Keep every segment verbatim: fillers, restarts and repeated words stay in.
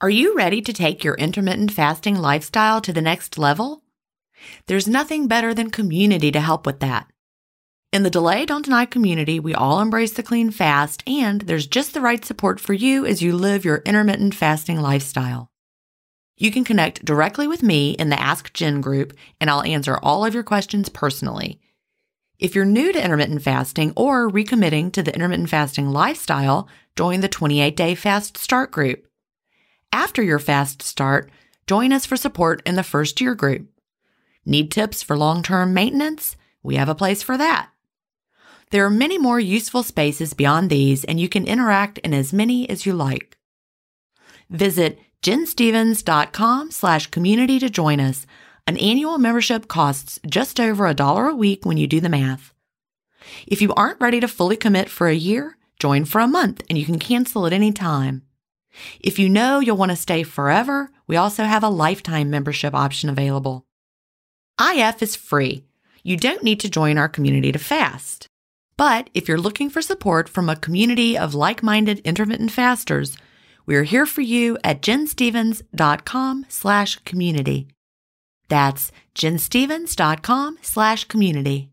Are you ready to take your intermittent fasting lifestyle to the next level? There's nothing better than community to help with that. In the Delay Don't Deny community, we all embrace the clean fast, and there's just the right support for you as you live your intermittent fasting lifestyle. You can connect directly with me in the Ask Jen group, and I'll answer all of your questions personally. If you're new to intermittent fasting or recommitting to the intermittent fasting lifestyle, join the twenty-eight day Fast Start group. After your fast start, join us for support in the first year group. Need tips for long-term maintenance? We have a place for that. There are many more useful spaces beyond these, and you can interact in as many as you like. Visit jenstevens.com slash community to join us. An annual membership costs just over a dollar a week when you do the math. If you aren't ready to fully commit for a year, join for a month and you can cancel at any time. If you know you'll want to stay forever, we also have a lifetime membership option available. I F is free. You don't need to join our community to fast. But if you're looking for support from a community of like-minded intermittent fasters, we're here for you at jenstevens.com slash community. That's jenstevens.com slash community.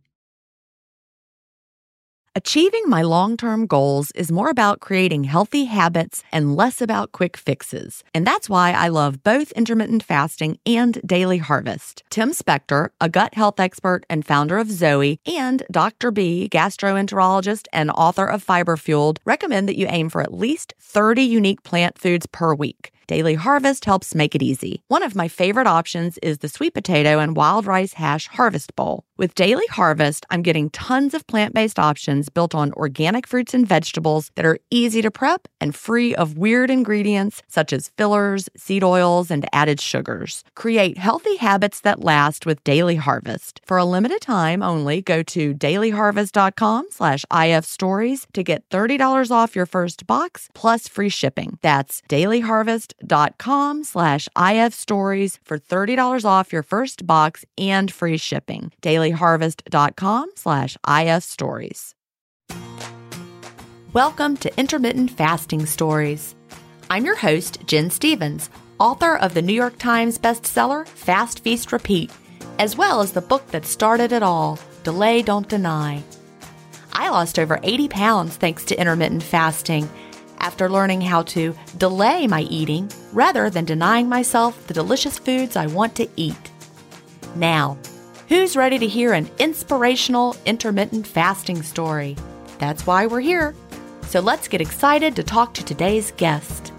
Achieving my long-term goals is more about creating healthy habits and less about quick fixes. And that's why I love both intermittent fasting and Daily Harvest. Tim Spector, a gut health expert and founder of Zoe, and Doctor B, gastroenterologist and author of Fiber Fueled, recommend that you aim for at least thirty unique plant foods per week. Daily Harvest helps make it easy. One of my favorite options is the sweet potato and wild rice hash harvest bowl. With Daily Harvest, I'm getting tons of plant-based options built on organic fruits and vegetables that are easy to prep and free of weird ingredients such as fillers, seed oils, and added sugars. Create healthy habits that last with Daily Harvest. For a limited time only, go to dailyharvest.com slash IF stories to get thirty dollars off your first box plus free shipping. That's dailyharvest.com dot com slash IF stories for thirty dollars off your first box and free shipping. dailyharvest.com slash IF stories. Welcome to Intermittent Fasting Stories. I'm your host, Jen Stevens, author of the New York Times bestseller, Fast, Feast, Repeat, as well as the book that started it all, Delay Don't Deny. I lost over eighty pounds thanks to intermittent fasting, after learning how to delay my eating rather than denying myself the delicious foods I want to eat. Now, who's ready to hear an inspirational intermittent fasting story? That's why we're here. So let's get excited to talk to today's guest.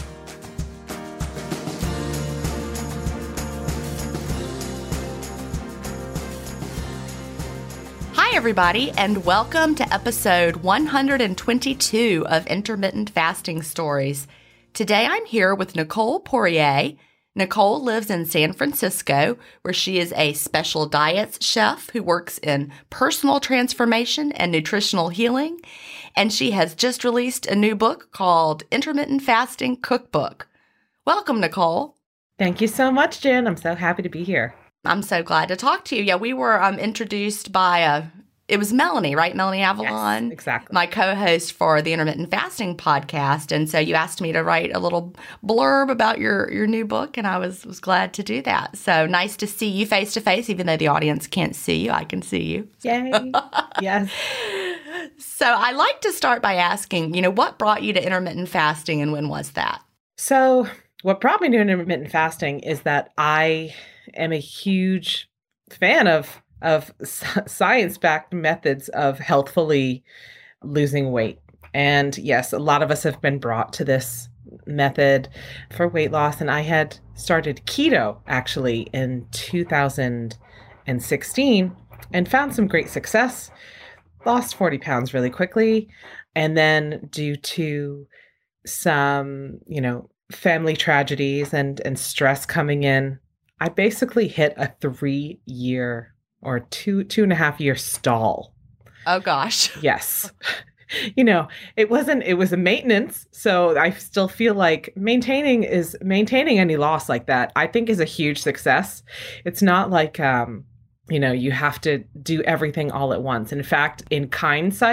Hi, everybody, and welcome to episode one hundred twenty-two of Intermittent Fasting Stories. Today, I'm here with Nicole Poirier. Nicole lives in San Francisco, where she is a special diets chef who works in personal transformation and nutritional healing, and she has just released a new book called Intermittent Fasting Cookbook. Welcome, Nicole. Thank you so much, Jen. I'm so happy to be here. I'm so glad to talk to you. Yeah, we were um, introduced by a It was Melanie, right? Melanie Avalon. Yes, exactly. My co-host for the Intermittent Fasting podcast. And so you asked me to write a little blurb about your, your new book, and I was, was glad to do that. So nice to see you face to face, even though the audience can't see you. I can see you. Yay. Yes. So I like to start by asking, you know, what brought you to intermittent fasting and when was that? So what brought me to intermittent fasting is that I am a huge fan of of science-backed methods of healthfully losing weight. And yes, a lot of us have been brought to this method for weight loss. And I had started keto actually in two thousand sixteen and found some great success, lost forty pounds really quickly. And then due to some, you know, family tragedies and, and stress coming in, I basically hit a three year or two, two and a half year stall. Oh, gosh. Yes. You know, it wasn't, it was a maintenance. So I still feel like maintaining is maintaining any loss like that, I think is a huge success. It's not like, um, you know, you have to do everything all at once. In fact, in hindsight,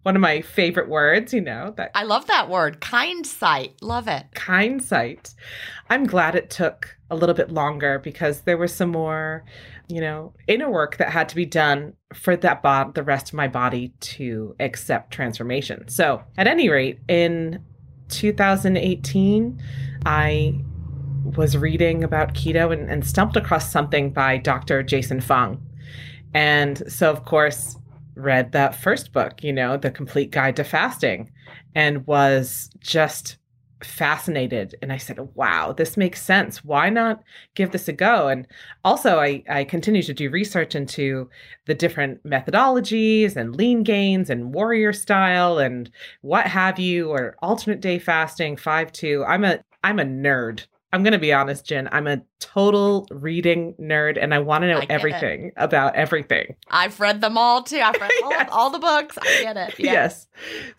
one of my favorite words, you know, that I love that word, kindsight. Love it. Kindsight. I'm glad it took a little bit longer because there was some more, you know, inner work that had to be done for that bod- the rest of my body to accept transformation. So at any rate, in two thousand eighteen, I was reading about keto and, and stumbled across something by Doctor Jason Fung. And so, of course, read that first book, you know, The Complete Guide to Fasting, and was just fascinated. And I said, wow, this makes sense. Why not give this a go? And also, I, I continue to do research into the different methodologies and lean gains and warrior style and what have you, or alternate day fasting, five two. I'm a I'm a nerd. I'm going to be honest, Jen. I'm a total reading nerd, and I want to know everything it. about everything. I've read them all, too. I've read all, yes. all the books. I get it. Yeah. Yes.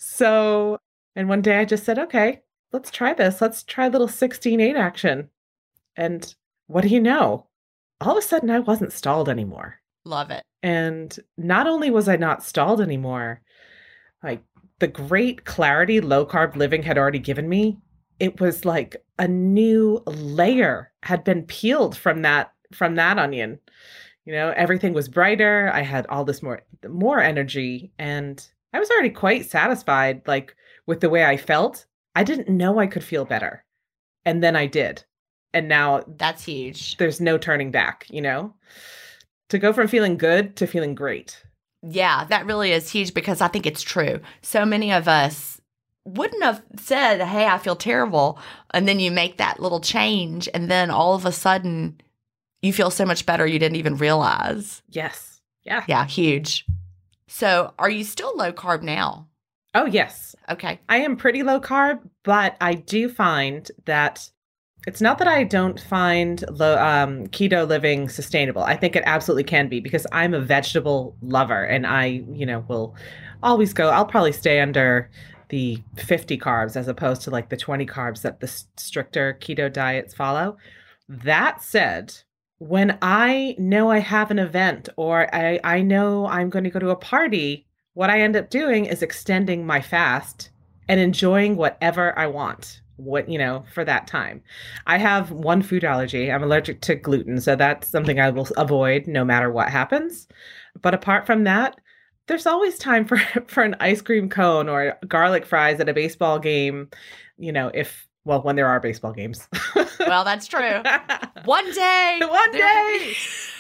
So, and one day I just said, okay, let's try this. Let's try a little sixteen eight action. And what do you know? All of a sudden, I wasn't stalled anymore. Love it. And not only was I not stalled anymore, like the great clarity low-carb living had already given me, it was like a new layer had been peeled from that from that onion. You know, everything was brighter. I had all this more more energy, and I was already quite satisfied, like with the way I felt. I didn't know I could feel better, and then I did, and now that's huge. There's no turning back. You know, to go from feeling good to feeling great. Yeah, that really is huge because I think it's true. So many of us wouldn't have said, hey, I feel terrible. And then you make that little change. And then all of a sudden you feel so much better you didn't even realize. Yes. Yeah. Yeah. Huge. So are you still low carb now? Oh, yes. Okay. I am pretty low carb, but I do find that it's not that I don't find low, um, keto living sustainable. I think it absolutely can be because I'm a vegetable lover and I, you know, will always go, I'll probably stay under the fifty carbs as opposed to like the twenty carbs that the stricter keto diets follow. That said, when I know I have an event or I, I know I'm going to go to a party, what I end up doing is extending my fast and enjoying whatever I want, what, you know, for that time. I have one food allergy. I'm allergic to gluten. So that's something I will avoid no matter what happens. But apart from that, there's always time for, for an ice cream cone or garlic fries at a baseball game, you know, if, well, when there are baseball games. Well, that's true. One day. One day.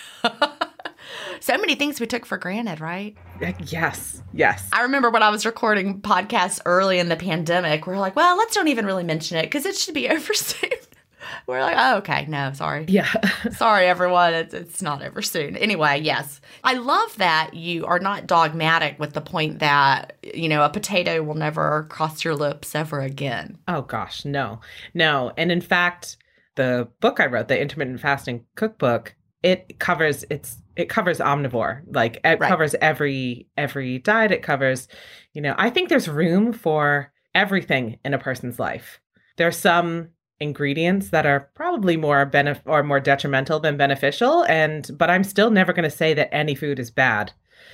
So many things we took for granted, right? Yes. Yes. I remember when I was recording podcasts early in the pandemic, we we're like, well, let's don't even really mention it because it should be over soon. We're like, oh, okay. No, sorry. Yeah. Sorry, everyone. It's, it's not ever soon. Anyway, yes. I love that you are not dogmatic with the point that, you know, a potato will never cross your lips ever again. Oh, gosh. No. No. And in fact, the book I wrote, the Intermittent Fasting Cookbook, it covers it's it covers omnivore. Like it right. covers every every diet. It covers, you know, I think there's room for everything in a person's life. There's some ingredients that are probably more benef- or more detrimental than beneficial. And, but I'm still never going to say that any food is bad,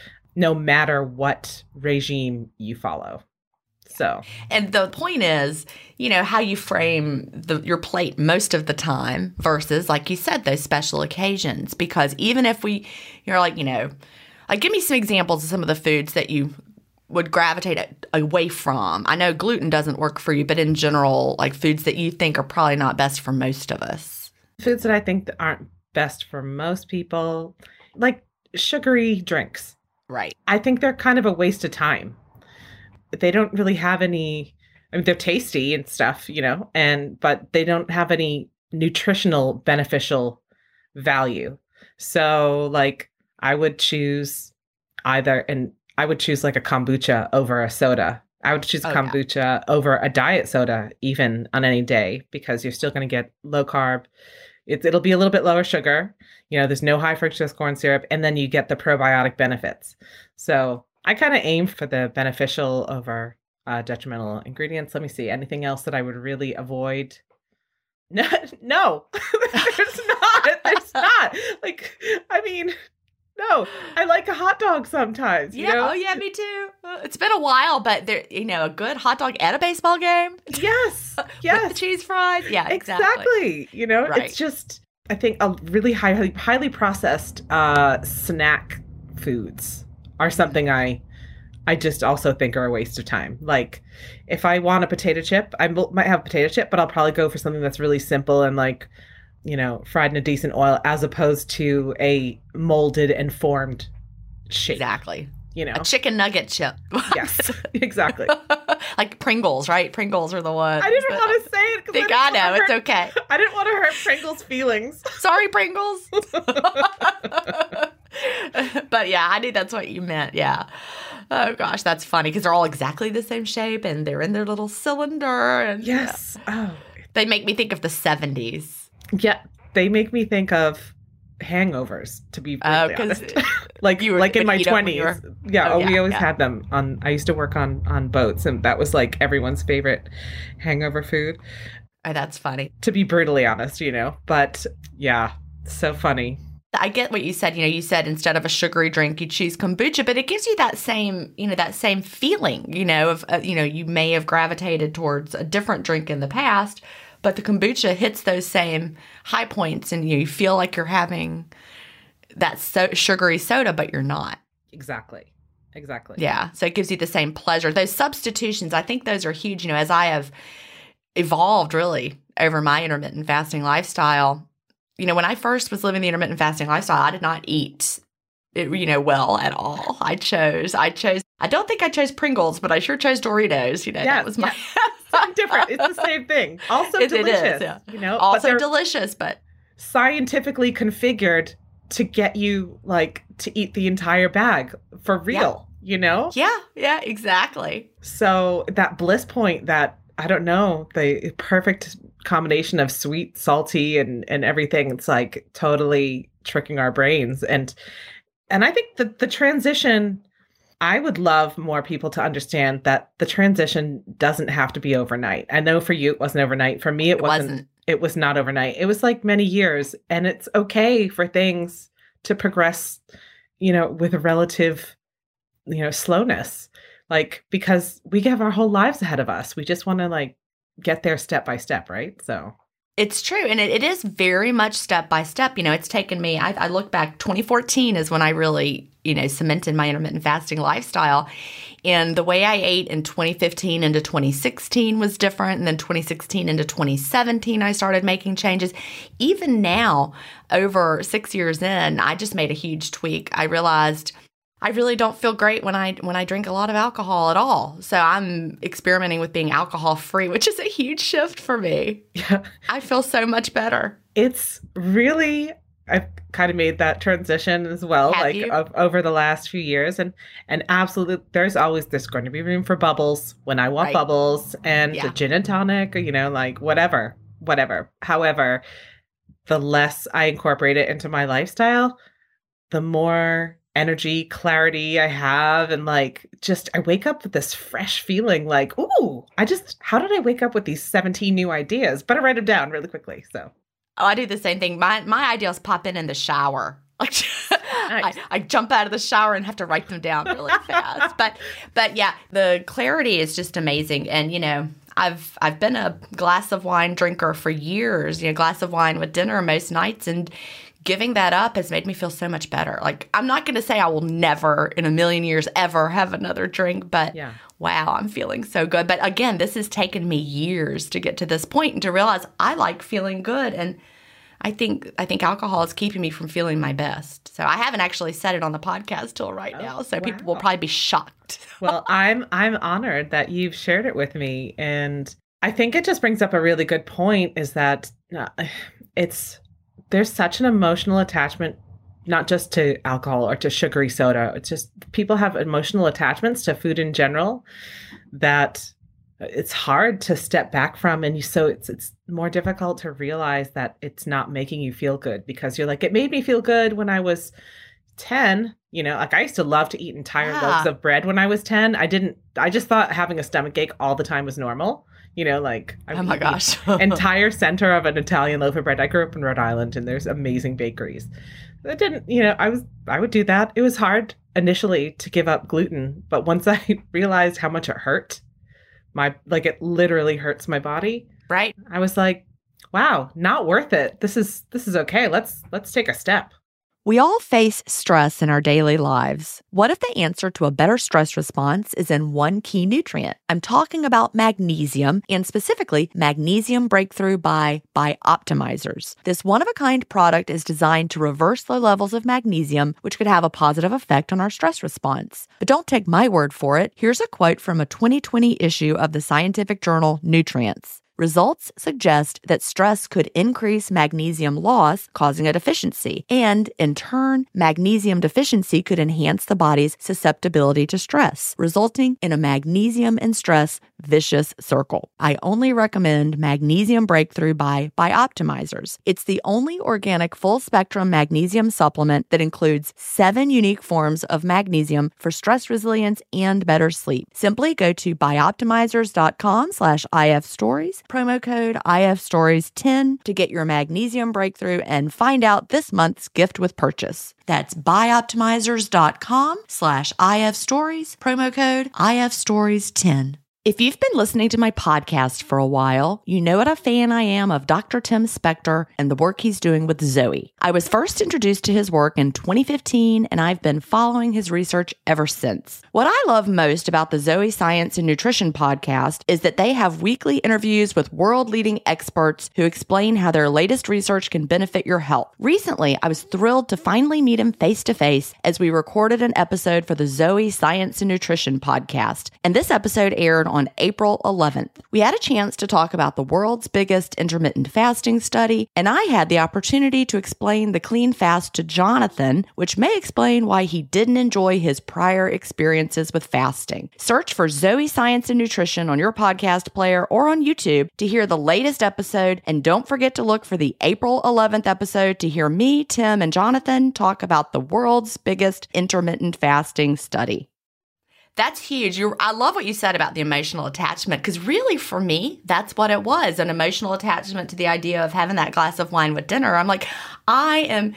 no matter what regime you follow. So, and the point is, you know, how you frame the, your plate most of the time versus, like you said, those special occasions, because even if we, you're like, you know, like give me some examples of some of the foods that you would gravitate away from. I know gluten doesn't work for you, but in general, like foods that you think are probably not best for most of us. Foods that I think that aren't best for most people, like sugary drinks. Right. I think they're kind of a waste of time. They don't really have any, I mean, they're tasty and stuff, you know, and, but they don't have any nutritional beneficial value. So like I would choose either, and I would choose like a kombucha over a soda. I would choose oh, kombucha yeah. over a diet soda, even on any day, because you're still going to get low carb. It, it'll be a little bit lower sugar. You know, there's no high fructose corn syrup, and then you get the probiotic benefits. So I kind of aim for the beneficial over uh, detrimental ingredients. Let me see. Anything else that I would really avoid? No, no, there's not. There's not. Like, I mean, No, I like a hot dog sometimes. You Yeah. know? Oh, yeah, me too. Uh, It's been a while, but there, you know, a good hot dog at a baseball game Yes. with Yes. the cheese fries. Yeah, exactly. Exactly. You know, Right. it's just, I think a really highly, highly processed uh, snack foods are something I, I just also think are a waste of time. Like, if I want a potato chip, I m- might have a potato chip, but I'll probably go for something that's really simple and like, you know, fried in a decent oil as opposed to a molded and formed shape. Exactly. You know, A chicken nugget chip. yes, exactly. Like Pringles, right? Pringles are the ones. I didn't that- want to say it because Think I, I didn't know. wanna It's hurt- okay. I didn't want to hurt Pringles' feelings. Sorry, Pringles. But yeah, I knew that's what you meant. Yeah. Oh gosh, that's funny because they're all exactly the same shape and they're in their little cylinder. And Yes. yeah. Oh, They make me think of the seventies. yeah. They make me think of hangovers. To be Oh, brutally because honest, like you were- like in but my you know, when you twenties. were- Yeah. Oh, Oh, we yeah, always yeah. had them on. I used to work on on boats, and that was like everyone's favorite hangover food. oh, that's funny. To be brutally honest, you know. But yeah, so funny. I get what you said. You know, you said instead of a sugary drink, you choose kombucha, but it gives you that same, you know, that same feeling, you know, of, uh, you know, you may have gravitated towards a different drink in the past, but the kombucha hits those same high points and you feel like you're having that so- sugary soda, but you're not. Exactly. Exactly. Yeah. So it gives you the same pleasure. Those substitutions, I think those are huge. You know, as I have evolved really over my intermittent fasting lifestyle, you know, when I first was living the intermittent fasting lifestyle, I did not eat, it, you know, well at all. I chose, I chose, I don't think I chose Pringles, but I sure chose Doritos. You know, Yeah, that was my. Something different. It's the same thing. Also It- it is, delicious. yeah. You know, but Also they're delicious, but scientifically configured to get you like to eat the entire bag for real. You know. yeah, yeah, exactly. So that bliss point, that I don't know, the perfect combination of sweet, salty, and and everything. It's like totally tricking our brains, and and I think that the transition. I would love more people to understand that the transition doesn't have to be overnight. I know for you it wasn't overnight. For me, it, It wasn't. wasn't. It was not overnight. It was like many years, and it's okay for things to progress, you know, with a relative, you know, slowness. Like, because we have our whole lives ahead of us. We just want to like get there step by step, right? So It's true. And it, it is very much step by step. You know, it's taken me, I, I look back, twenty fourteen is when I really, you know, cemented my intermittent fasting lifestyle. And the way I ate in twenty fifteen into twenty sixteen was different. And then twenty sixteen into twenty seventeen, I started making changes. Even now, over six years in, I just made a huge tweak. I realized I really don't feel great when I when I drink a lot of alcohol at all. So I'm experimenting with being alcohol free, which is a huge shift for me. yeah, I feel so much better. it's really, I've kind of made that transition as well, Have like you? of, over the last few years. And, and absolutely, there's always, there's going to be room for bubbles when I want Right. bubbles, and Yeah. gin and tonic, or, you know, like whatever, whatever. However, the less I incorporate it into my lifestyle, the more energy, clarity I have. And like, just, I wake up with this fresh feeling like, ooh, I just, how did I wake up with these seventeen new ideas? Better write them down really quickly. So, Oh, I do the same thing. My my ideas pop in in the shower. Like I, I jump out of the shower and have to write them down really fast. But but yeah, the clarity is just amazing. And you know, I've I've been a glass of wine drinker for years. You know, glass of wine with dinner most nights, and giving that up has made me feel so much better. Like, I'm not going to say I will never in a million years ever have another drink, but yeah. wow, I'm feeling so good. But again, this has taken me years to get to this point and to realize I like feeling good. And I think I think alcohol is keeping me from feeling my best. So I haven't actually said it on the podcast till right Oh, now. So people will wow. probably be shocked. Well, I'm I'm honored that you've shared it with me, and I think it just brings up a really good point. Is that uh, it's there's such an emotional attachment, not just to alcohol or to sugary soda. It's just people have emotional attachments to food in general that it's hard to step back from, and you so it's it's more difficult to realize that it's not making you feel good, because you're like, it made me feel good when I was ten. You know, like I used to love to eat entire Yeah. loaves of bread when I was ten. I didn't, I just thought having a stomach ache all the time was normal. You know, like, I Oh would my eat gosh. the entire center of an Italian loaf of bread. I grew up in Rhode Island, and there's amazing bakeries. it didn't, you know, I was, I would do that. It was hard initially to give up gluten, but once I realized how much it hurt, my, like it literally hurts my body. Right. I was like, wow, not worth it. This is, this is okay. Let's, let's take a step. We all face stress in our daily lives. What if the answer to a better stress response is in one key nutrient? I'm talking about magnesium, and specifically Magnesium Breakthrough by Bioptimizers. This one-of-a-kind product is designed to reverse low levels of magnesium, which could have a positive effect on our stress response. But don't take my word for it. Here's a quote from a twenty twenty issue of the scientific journal Nutrients. Results suggest that stress could increase magnesium loss, causing a deficiency, and in turn, magnesium deficiency could enhance the body's susceptibility to stress, resulting in a magnesium and stress vicious circle. I only recommend Magnesium Breakthrough by Bioptimizers. It's the only organic full-spectrum magnesium supplement that includes seven unique forms of magnesium for stress resilience and better sleep. Simply go to bioptimizers.com slash ifstories, promo code I F Stories ten to get your Magnesium Breakthrough and find out this month's gift with purchase. That's bioptimizers.com slash ifstories, promo code I F Stories ten. If you've been listening to my podcast for a while, you know what a fan I am of Doctor Tim Spector and the work he's doing with Zoe. I was first introduced to his work in twenty fifteen, and I've been following his research ever since. What I love most about the Zoe Science and Nutrition podcast is that they have weekly interviews with world-leading experts who explain how their latest research can benefit your health. Recently, I was thrilled to finally meet him face-to-face as we recorded an episode for the Zoe Science and Nutrition podcast, and this episode aired on April eleventh. We had a chance to talk about the world's biggest intermittent fasting study, and I had the opportunity to explain the clean fast to Jonathan, which may explain why he didn't enjoy his prior experiences with fasting. Search for Zoe Science and Nutrition on your podcast player or on YouTube to hear the latest episode, and don't forget to look for the April eleventh episode to hear me, Tim, and Jonathan talk about the world's biggest intermittent fasting study. That's huge. You're, I love what you said about the emotional attachment, because really for me, that's what it was, an emotional attachment to the idea of having that glass of wine with dinner. I'm like, I am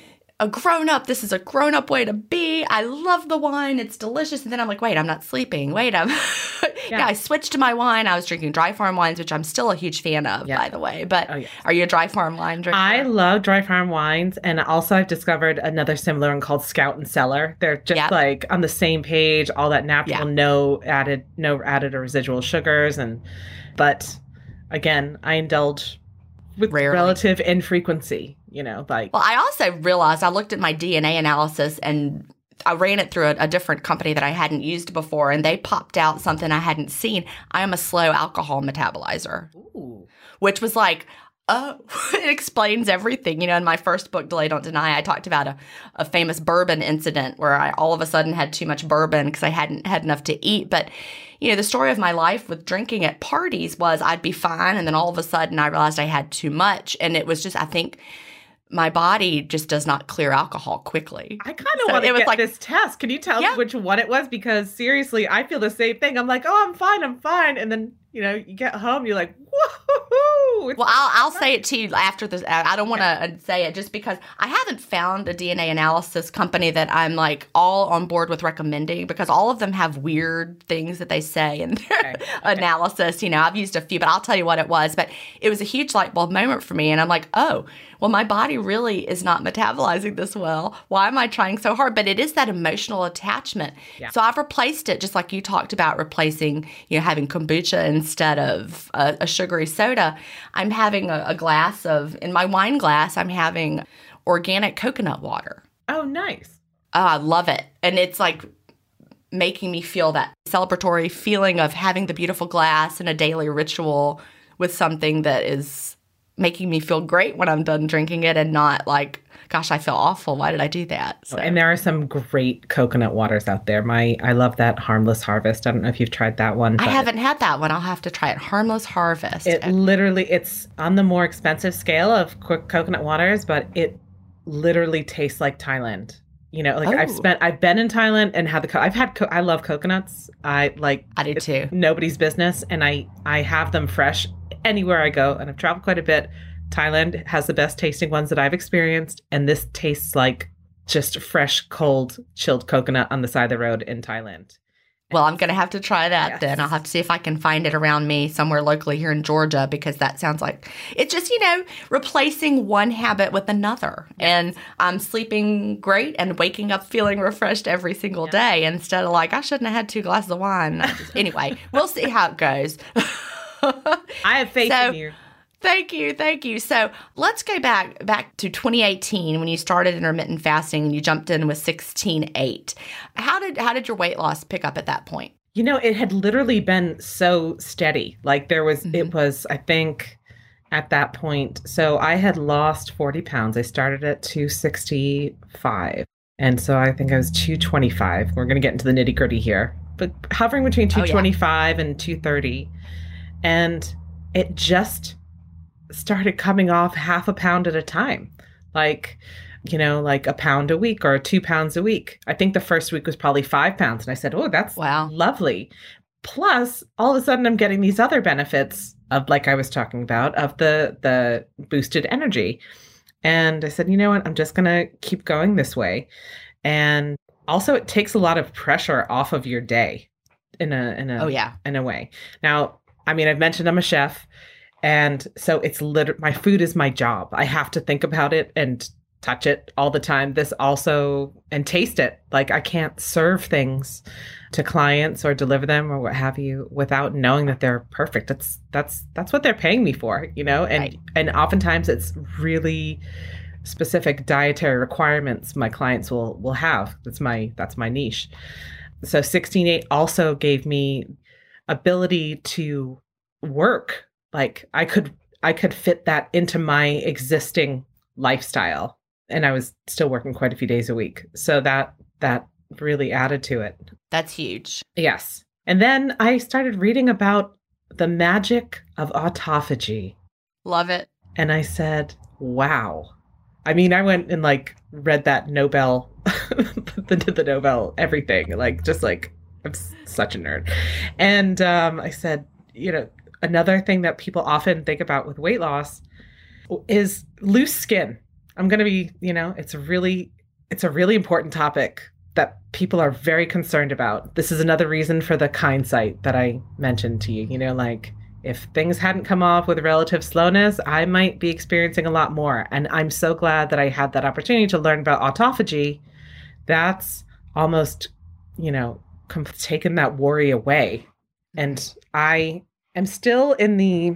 a grown-up. This is a grown-up way to be. I love the wine. It's delicious. And then I'm like, wait, I'm not sleeping. Wait, I'm... yeah. yeah, I switched to my wine. I was drinking Dry Farm wines, which I'm still a huge fan of, yeah. by the way. But oh, yeah. Are you a Dry Farm wine drinker? I love Dry Farm wines. And also I've discovered another similar one called Scout and Cellar. They're just yep. like on the same page, all that natural, yeah. no added, no added or residual sugars. And, but again, I indulge with Rarely. relative infrequency. You know, like. Well, I also realized I looked at my D N A analysis and I ran it through a, a different company that I hadn't used before, and they popped out something I hadn't seen. I am a slow alcohol metabolizer, Ooh. which was like, oh, it explains everything. You know, in my first book, Delay Don't Deny, I talked about a, a famous bourbon incident where I all of a sudden had too much bourbon because I hadn't had enough to eat. But, you know, the story of my life with drinking at parties was I'd be fine, and then all of a sudden I realized I had too much. And it was just, I think, my body just does not clear alcohol quickly. I kind of so want to get like, this test. Can you tell yeah. me which one it was? Because seriously, I feel the same thing. I'm like, oh, I'm fine, I'm fine. And then, you know, you get home, you're like, woohoo. Well, I'll, I'll say it to you after this. I don't want to okay. say it just because I haven't found a D N A analysis company that I'm like all on board with recommending, because all of them have weird things that they say in their okay. Okay. analysis. You know, I've used a few, but I'll tell you what it was. But it was a huge light bulb moment for me. And I'm like, oh, well, my body really is not metabolizing this well. Why am I trying so hard? But it is that emotional attachment. Yeah. So I've replaced it, just like you talked about replacing, you know, having kombucha instead of a, a sugary soda. I'm having a, a glass of, in my wine glass, I'm having organic coconut water. Oh, nice. Oh, I love it. And it's like making me feel that celebratory feeling of having the beautiful glass and a daily ritual with something that is making me feel great when I'm done drinking it, and not like, gosh, I feel awful. Why did I do that? So. And there are some great coconut waters out there. My, I love that Harmless Harvest. I don't know if you've tried that one. I haven't had that one. I'll have to try it. Harmless Harvest. It literally, it's on the more expensive scale of co- coconut waters, but it literally tastes like Thailand. You know, like oh. I've spent, I've been in Thailand and had the, co- I've had, co- I love coconuts. I like, I do too. Nobody's business. And I, I have them fresh anywhere I go, and I've traveled quite a bit. Thailand has the best tasting ones that I've experienced. And this tastes like just fresh, cold, chilled coconut on the side of the road in Thailand. Well, I'm going to have to try that Yes. then. I'll have to see if I can find it around me somewhere locally here in Georgia, because that sounds like it's just, you know, replacing one habit with another. Yes. And I'm sleeping great and waking up feeling refreshed every single Yes. day instead of like, I shouldn't have had two glasses of wine. Just, anyway, we'll see how it goes. I have faith So- in you. Thank you. Thank you. So let's go back back to twenty eighteen when you started intermittent fasting and you jumped in with sixteen eight. How did how did your weight loss pick up at that point? You know, it had literally been so steady. Like there was, Mhm. it was, I think at that point, so I had lost forty pounds. I started at two sixty-five. And so I think I was two twenty-five. We're going to get into the nitty gritty here, but hovering between Oh, yeah. two twenty-five and two thirty. And it just started coming off half a pound at a time. Like, you know, like a pound a week or two pounds a week. I think the first week was probably five pounds. And I said, oh, that's Wow. lovely. Plus, all of a sudden I'm getting these other benefits of, like I was talking about, of the the boosted energy. And I said, you know what, I'm just gonna keep going this way. And also it takes a lot of pressure off of your day in a in a Oh yeah. in a way. Now, I mean, I've mentioned I'm a chef. And so it's literally, my food is my job. I have to think about it and touch it all the time. This also, and taste it. Like I can't serve things to clients or deliver them or what have you without knowing that they're perfect. That's, that's, that's what they're paying me for, you know? And, Right. and oftentimes it's really specific dietary requirements my clients will, will have. That's my, that's my niche. So sixteen eight also gave me ability to work. Like I could, I could fit that into my existing lifestyle, and I was still working quite a few days a week. So that, that really added to it. That's huge. Yes. And then I started reading about the magic of autophagy. Love it. And I said, wow. I mean, I went and like read that Nobel, the, the Nobel everything, like just like, I'm s- such a nerd. And um, I said, you know, another thing that people often think about with weight loss is loose skin. I'm going to be, you know, it's a really, it's a really important topic that people are very concerned about. This is another reason for the Kind site that I mentioned to you. You know, like if things hadn't come off with relative slowness, I might be experiencing a lot more. And I'm so glad that I had that opportunity to learn about autophagy. That's almost, you know, com- taken that worry away. And I am still in the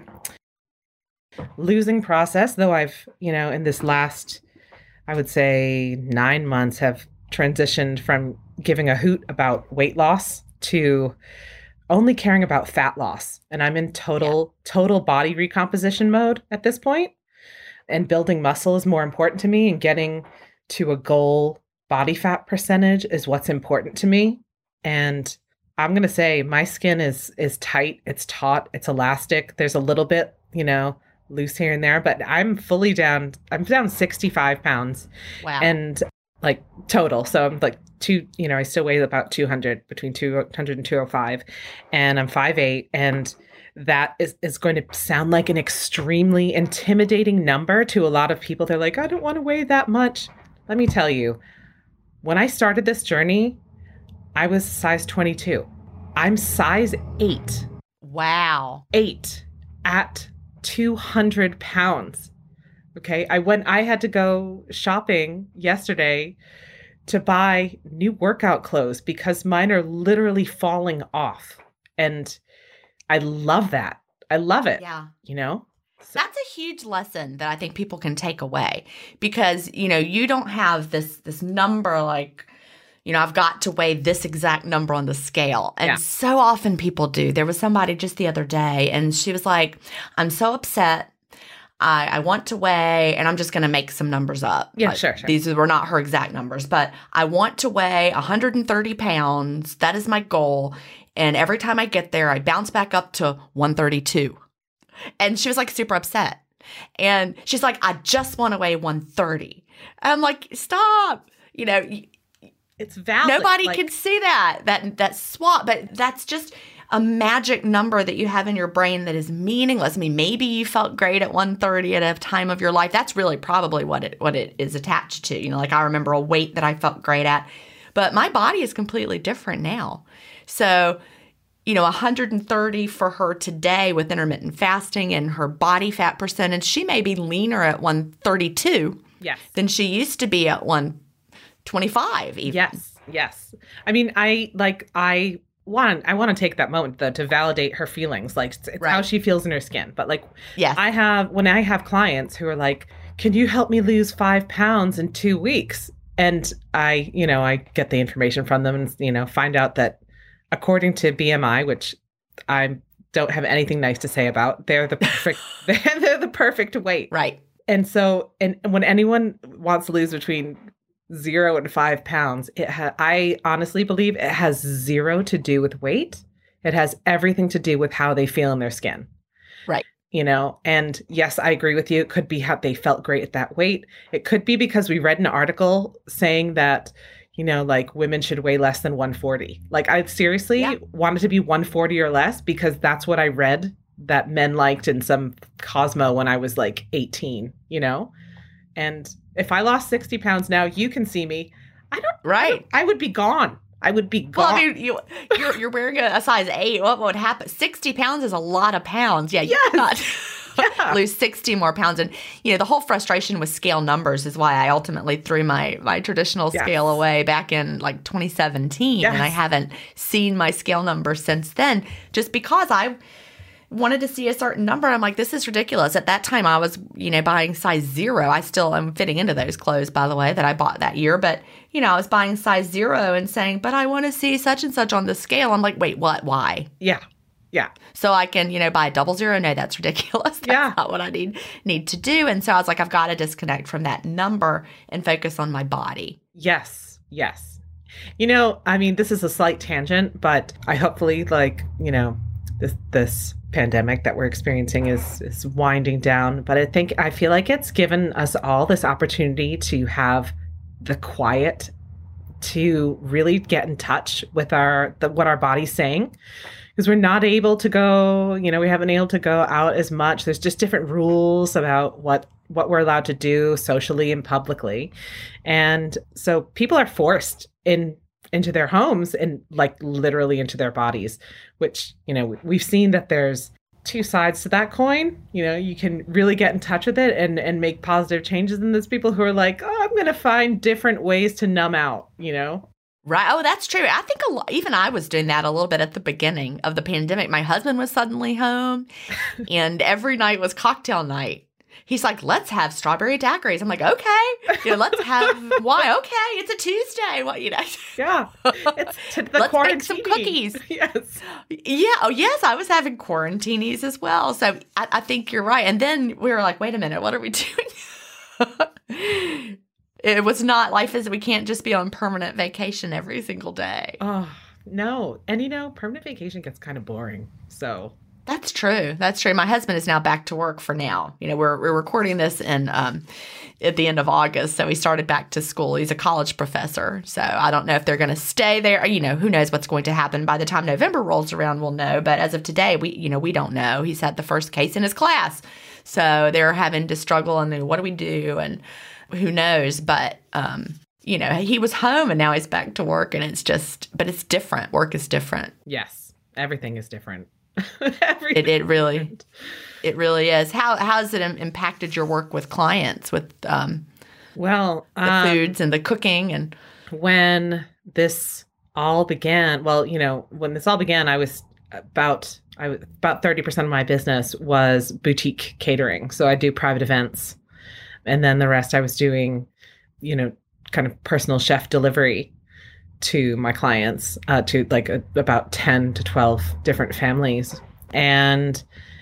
losing process, though I've, you know, in this last, I would say nine months have transitioned from giving a hoot about weight loss to only caring about fat loss. And I'm in total, yeah. total body recomposition mode at this point. And building muscle is more important to me, and getting to a goal body fat percentage is what's important to me. And I'm going to say my skin is is tight, it's taut, it's elastic. There's a little bit, you know, loose here and there, but I'm fully down. I'm down sixty-five pounds. Wow. And like total. So I'm like two, you know, I still weigh about two hundred, between two hundred and two oh five, and I'm five eight. And that is, is going to sound like an extremely intimidating number to a lot of people. They're like, I don't want to weigh that much. Let me tell you, when I started this journey, I was size twenty-two. I'm size eight. Wow. Eight at two hundred pounds. Okay. I went, I had to go shopping yesterday to buy new workout clothes because mine are literally falling off. And I love that. I love it. Yeah. You know? So. That's a huge lesson that I think people can take away, because, you know, you don't have this, this number like, you know, I've got to weigh this exact number on the scale. And Yeah. so often people do. There was somebody just the other day and she was like, I'm so upset. I, I want to weigh, and I'm just going to make some numbers up. Yeah, Like, sure, sure. These were not her exact numbers, but I want to weigh one hundred thirty pounds. That is my goal. And every time I get there, I bounce back up to one thirty-two. And she was like super upset. And she's like, I just want to weigh one thirty. I'm like, stop. You know, It's valid. nobody like, can see that, that, that swap, but that's just, a magic number that you have in your brain that is meaningless. I mean, maybe you felt great at one thirty at a time of your life. That's really probably what it what it is attached to. You know, like I remember a weight that I felt great at, but my body is completely different now. So, you know, one hundred thirty for her today with intermittent fasting and her body fat percentage, she may be leaner at one thirty-two yes. than she used to be at one twenty-five even. Yes. Yes. I mean, I like, I want, I want to take that moment though to validate her feelings. Like it's Right. how she feels in her skin. But like, Yes. I have, when I have clients who are like, can you help me lose five pounds in two weeks? And I, you know, I get the information from them and, you know, find out that according to B M I, which I don't have anything nice to say about, they're the perfect, they're the perfect weight. Right. And so, and when anyone wants to lose between zero and five pounds, it ha- I honestly believe it has zero to do with weight. It has everything to do with how they feel in their skin. Right. You know, and yes, I agree with you. It could be how they felt great at that weight. It could be because we read an article saying that, you know, like women should weigh less than one forty. Like I seriously Yeah. wanted to be one forty or less because that's what I read that men liked in some Cosmo when I was like eighteen, you know? And if I lost sixty pounds now, you can see me. I don't, Right. I, don't- I would be gone. I would be gone. Well, I mean, you, you're, you're wearing a, a size eight. What would happen? sixty pounds is a lot of pounds. Yeah, you Yes. cannot Yeah. lose sixty more pounds. And, you know, the whole frustration with scale numbers is why I ultimately threw my, my traditional Yes. scale away back in like twenty seventeen. Yes. And I haven't seen my scale number since then, just because I wanted to see a certain number. I'm like, this is ridiculous. At that time, I was, you know, buying size zero. I still am fitting into those clothes, by the way, that I bought that year. But, you know, I was buying size zero and saying, but I want to see such and such on the scale. I'm like, wait, what? Why? Yeah. Yeah. So I can, you know, buy a double zero? No, that's ridiculous. That's Yeah. not what I need need to do. And so I was like, I've got to disconnect from that number and focus on my body. Yes. Yes. You know, I mean, this is a slight tangent, but I hopefully like, you know, this this pandemic that we're experiencing is is winding down. But I think I feel like it's given us all this opportunity to have the quiet to really get in touch with our the, what our body's saying. Because we're not able to go, you know, we haven't been able to go out as much. There's just different rules about what what we're allowed to do socially and publicly. And so people are forced in into their homes and like literally into their bodies, which, you know, we've seen that there's two sides to that coin. You know, you can really get in touch with it and and make positive changes. And there's people who are like, oh, I'm going to find different ways to numb out, you know? Right. Oh, that's true. I think a lot, even I was doing that a little bit at the beginning of the pandemic. My husband was suddenly home and every night was cocktail night. He's like, let's have strawberry daiquiris. I'm like, okay. You know, let's have why? Okay. It's a Tuesday. What, you know? Yeah. It's to the Let's quarantine. make some cookies. Yes. Yeah. Oh, yes. I was having quarantinis as well. So I, I think you're right. And then we were like, wait a minute. What are we doing? It was not, life is, we can't just be on permanent vacation every single day. Oh, no. And you know, permanent vacation gets kind of boring. So That's true. That's true. My husband is now back to work for now. You know, we're we're recording this in um, at the end of August, so he started back to school. He's a college professor, so I don't know if they're going to stay there. You know, who knows what's going to happen by the time November rolls around? We'll know. But as of today, we you know we don't know. He's had the first case in his class, so they're having to struggle. And then what do we do? And who knows? But um, you know, he was home and now he's back to work, and it's just, but it's different. Work is different. yes, everything is different. It, it really, it really is. How how has it im- impacted your work with clients, with um, Well, the um, foods and the cooking and when this all began, well, you know, when this all began, I was about I was about thirty percent of my business was boutique catering. So I do private events. And then the rest I was doing, you know, kind of personal chef delivery to my clients, uh, to like a, about ten to twelve different families. And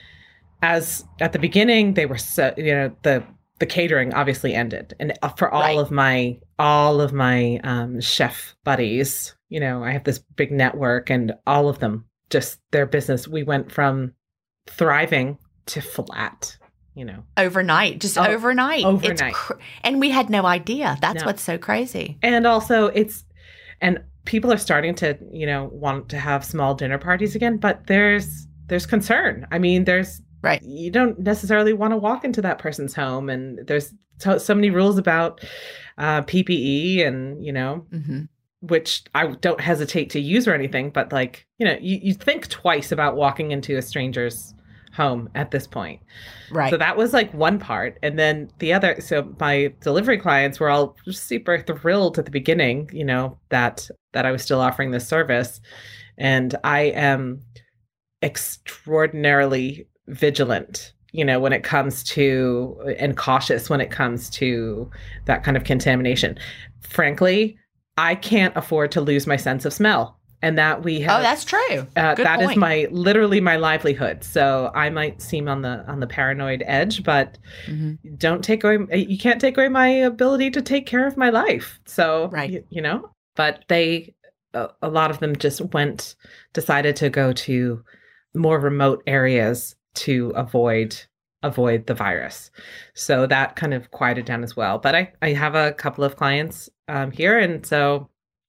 as at the beginning, they were so, you know, the the catering obviously ended. And for all Right. of my all of my um, chef buddies, you know, I have this big network, and all of them, just their business, we went from thriving to flat, you know. overnight, just Oh, overnight. It's overnight. cr- and we had no idea. That's No. what's so crazy. And also it's, and people are starting to, you know, want to have small dinner parties again, but there's there's concern. I mean, there's right. You don't necessarily want to walk into that person's home, and there's so, so many rules about uh, P P E, and you know, mm-hmm. which I don't hesitate to use or anything, but like, you know, you, you think twice about walking into a stranger's home at this point. Right. So that was like one part. And then the other, so my delivery clients were all super thrilled at the beginning, you know, that, that I was still offering this service. And I am extraordinarily vigilant, you know, when it comes to, and cautious when it comes to that kind of contamination. Frankly, I can't afford to lose my sense of smell. And that we have, oh, that's true. Uh, that point. is my literally my livelihood. So I might seem on the on the paranoid edge, but mm-hmm. don't take away. You can't take away my ability to take care of my life. So right, you, you know. But they, uh, a lot of them just went, decided to go to more remote areas to avoid avoid the virus. So that kind of quieted down as well. But I I have a couple of clients um, here, and so.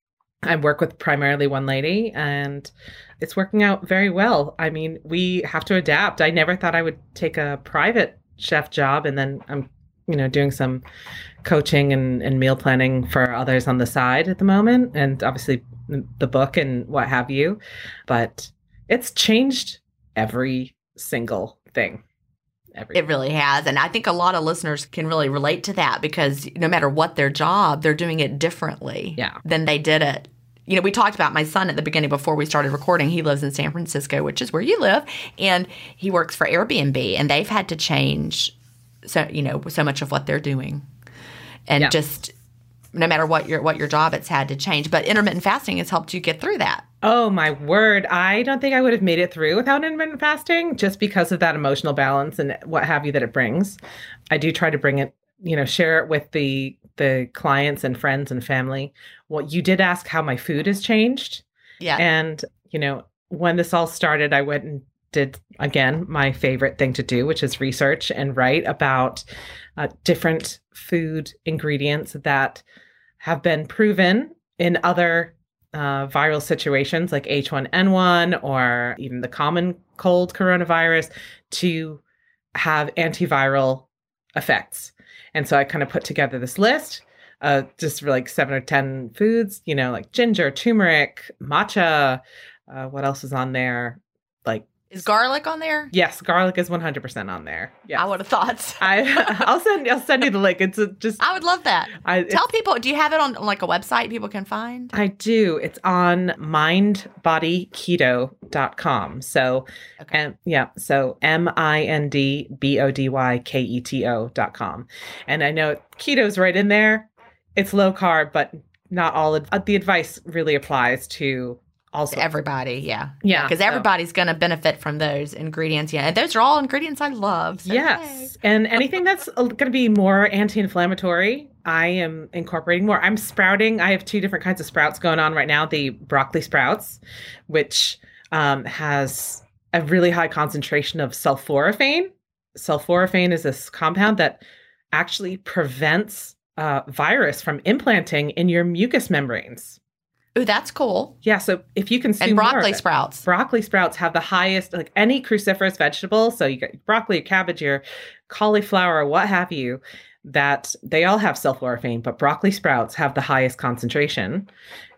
I work with primarily one lady, and it's working out very well. I mean, we have to adapt. I never thought I would take a private chef job, and then I'm, you know, doing some coaching and, and meal planning for others on the side at the moment, and obviously the book and what have you. But it's changed every single thing. Everything. It really has. And I think a lot of listeners can really relate to that, because no matter what their job, they're doing it differently yeah. than they did it. You know, we talked about my son at the beginning before we started recording. He lives in San Francisco, which is where you live, and he works for Airbnb, and they've had to change so, you know, so much of what they're doing. And yeah. just no matter what your what your job, it's had to change. But intermittent fasting has helped you get through that. Oh, my word. I don't think I would have made it through without intermittent fasting, just because of that emotional balance and what have you that it brings. I do try to bring it, you know, share it with the the clients and friends and family. Well, you did ask how my food has changed. Yeah. And, you know, when this all started, I went and did, again, my favorite thing to do, which is research and write about uh, different food ingredients that have been proven in other uh, viral situations like H one N one or even the common cold coronavirus to have antiviral effects. And so I kind of put together this list, uh, just for like seven or ten foods, you know, like ginger, turmeric, matcha. Uh, what else is on there? Like, is garlic on there? Yes, garlic is one hundred percent on there. Yeah, I would have thought so. I, I'll send I'll send you the link. It's a, just. I would love that. I, Tell people. Do you have it on like a website people can find? I do. It's on mind body keto dot com. So, okay. and yeah, so M I N D B O D Y K E T O dot com. And I know keto's right in there. It's low carb, but not all of the advice really applies to. Also, everybody, yeah. Yeah. Because so. everybody's going to benefit from those ingredients. Yeah. And those are all ingredients I love. So yes. Hey. And anything that's going to be more anti-inflammatory, I am incorporating more. I'm sprouting. I have two different kinds of sprouts going on right now. The broccoli sprouts, which um, has a really high concentration of sulforaphane. Sulforaphane is this compound that actually prevents uh, virus from implanting in your mucous membranes. Ooh, that's cool. Yeah, so if you consume and broccoli more of it, sprouts, broccoli sprouts have the highest, like any cruciferous vegetable. So you got broccoli, cabbage, your cauliflower, what have you. That they all have sulforaphane, but broccoli sprouts have the highest concentration,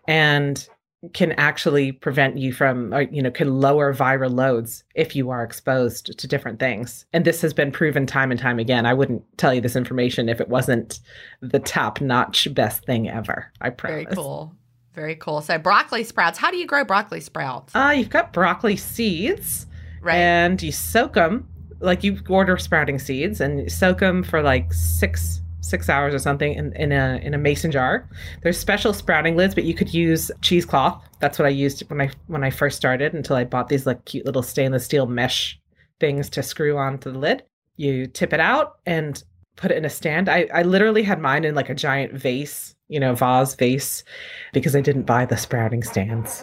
and can actually prevent you from, or, you know, can lower viral loads if you are exposed to different things. And this has been proven time and time again. I wouldn't tell you this information if it wasn't the top-notch best thing ever. I promise. Very cool. Very cool. So broccoli sprouts. How do you grow broccoli sprouts? Uh, you've got broccoli seeds, right? And you soak them, like you order sprouting seeds, and you soak them for like six six hours or something in, in a in a mason jar. There's special sprouting lids, but you could use cheesecloth. That's what I used when I when I first started, until I bought these like cute little stainless steel mesh things to screw onto the lid. You tip it out and put it in a stand. I, I literally had mine in like a giant vase, you know, vase vase, because I didn't buy the sprouting stands.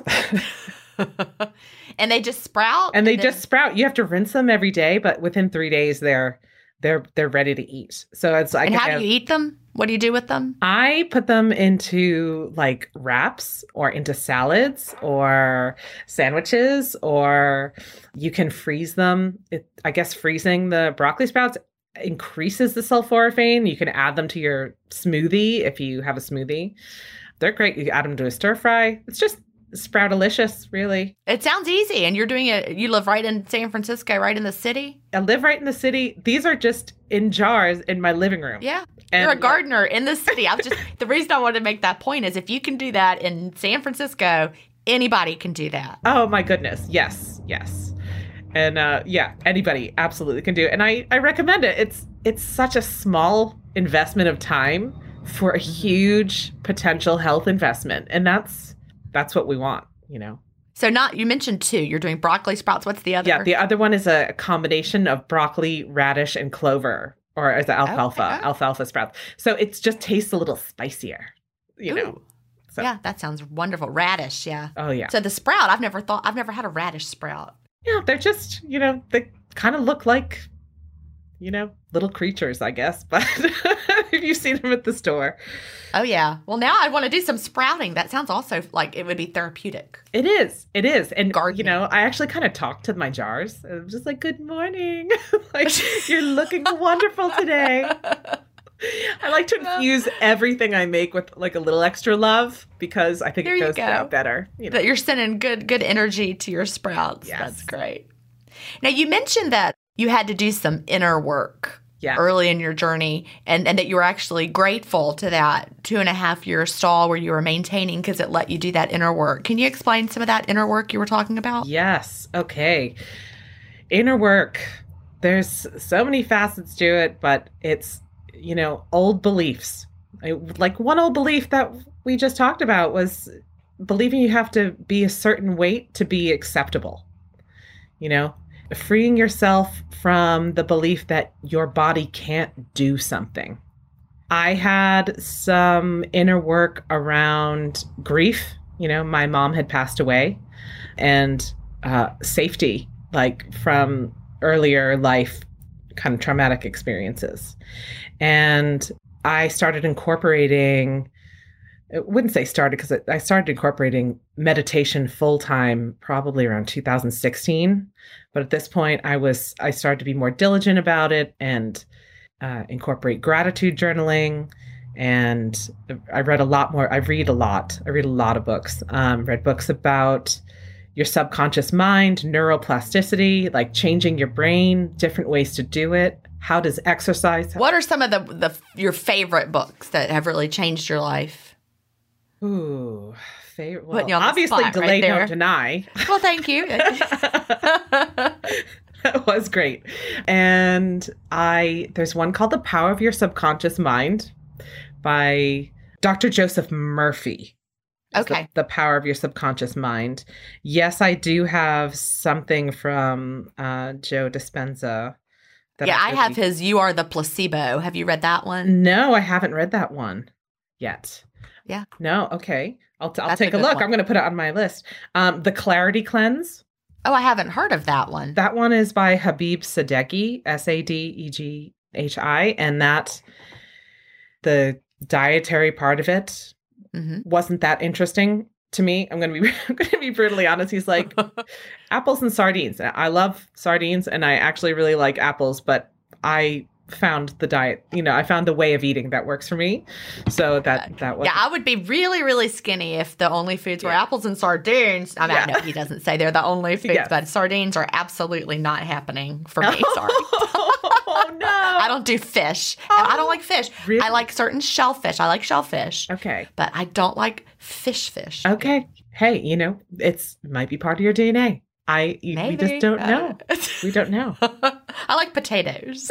And they just sprout? And they and just then... sprout. You have to rinse them every day, but within three days, they're they're they're ready to eat. So it's like And how I do have- you eat them? What do you do with them? I put them into like wraps or into salads or sandwiches, or you can freeze them. It, I guess freezing the broccoli sprouts increases the sulforaphane. You can add them to your smoothie if you have a smoothie. They're great. You add them to a stir fry. It's just Sproutalicious, really. It sounds easy. And you're doing it. You live right in San Francisco, right in the city? I live right in the city. These are just in jars in my living room. Yeah. And you're a gardener in the city. I'm just the reason I wanted to make that point is if you can do that in San Francisco, anybody can do that. Oh my goodness. Yes. Yes. And uh, yeah, anybody absolutely can do it. And I, I recommend it. It's it's such a small investment of time for a huge potential health investment. And that's that's what we want, you know. So not you mentioned two. You're doing broccoli sprouts. What's the other? Yeah, the other one is a combination of broccoli, radish, and clover, or as the alfalfa, Okay. alfalfa sprouts. So it just tastes a little spicier, you Ooh. know. So, Yeah, that sounds wonderful. Radish, yeah. oh yeah. So the sprout, I've never thought I've never had a radish sprout. Yeah, they're just, you know, they kind of look like, you know, little creatures, I guess. But if you've seen them at the store. Oh yeah. Well, now I want to do some sprouting. That sounds also like it would be therapeutic. It is. It is. And, Gardening. you know, I actually kind of talked to my jars. I'm just like, good morning. Like, you're looking wonderful today. I like to infuse everything I make with like a little extra love because I think There it you goes go. way better. You know? That you're sending good good energy to your sprouts. Yes. That's great. Now you mentioned that you had to do some inner work Yeah. early in your journey and, and that you were actually grateful to that two and a half year stall where you were maintaining because it let you do that inner work. Can you explain some of that inner work you were talking about? Yes. Okay. Inner work. There's so many facets to it, but it's, you know, old beliefs. I, like one old belief that we just talked about was believing you have to be a certain weight to be acceptable. You know, freeing yourself from the belief that your body can't do something. I had some inner work around grief. You know, my mom had passed away, and uh, safety, like from earlier life kind of traumatic experiences. And I started incorporating, I wouldn't say started because I started incorporating meditation full time probably around two thousand sixteen. But at this point, I was I started to be more diligent about it and uh, incorporate gratitude journaling. And I read a lot more. I read a lot. I read a lot of books. Um, read books about your subconscious mind, neuroplasticity, like changing your brain, different ways to do it. How does exercise? What are some of the, the your favorite books that have really changed your life? Ooh, favorite. Putting Well, you on the obviously, spot right Delay there. Don't Deny. Well, thank you. That was great. And I there's one called The Power of Your Subconscious Mind by Doctor Joseph Murphy. It's Okay. The, the Power of Your Subconscious Mind. Yes, I do have something from uh, Joe Dispenza. that Yeah, I really- have his You Are the Placebo. Have you read that one? No, I haven't read that one yet. Yeah. No, okay. I'll, t- I'll That's a take a good look. one. I'm going to put it on my list. Um, The Clarity Cleanse. Oh, I haven't heard of that one. That one is by Habib Sadeghi, S A D E G H I. And that, the dietary part of it hmm wasn't that interesting to me. I'm going to be I'm going to be brutally honest. He's like, apples and sardines. I love sardines and I actually really like apples, but I found the diet, you know, I found the way of eating that works for me. So that, that was, Yeah, I would be really, really skinny if the only foods were Yeah. apples and sardines. I mean, I Yeah. know he doesn't say they're the only foods, Yes. but sardines are absolutely not happening for me. Sorry. Oh, no. I don't do fish. And I don't like fish. Really? I like certain shellfish. I like shellfish, Okay. but I don't like fish fish. Okay. Hey, you know, it's it might be part of your D N A. I, you, we Maybe. just don't I know. don't- We don't know. I like potatoes.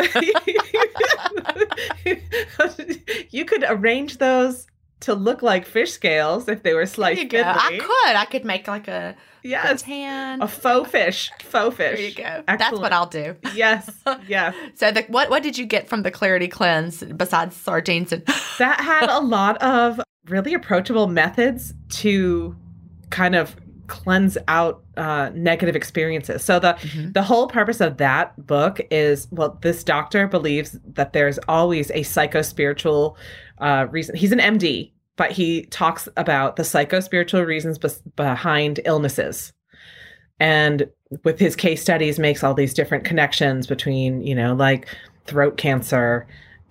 You could arrange those to look like fish scales if they were There sliced you go. I thinly. could. I could make like a Yes. tan. A faux fish. Faux fish. There you go. That's Excellent. what I'll do. Yes. Yes. So, the, what what did you get from the Clarity Cleanse besides sardines and? That had a lot of really approachable methods to kind of cleanse out uh, negative experiences. So the mm-hmm. the whole purpose of that book is, well, this doctor believes that there's always a psycho-spiritual uh, reason. He's an M D, but he talks about the psycho-spiritual reasons be- behind illnesses. And with his case studies, makes all these different connections between, you know, like throat cancer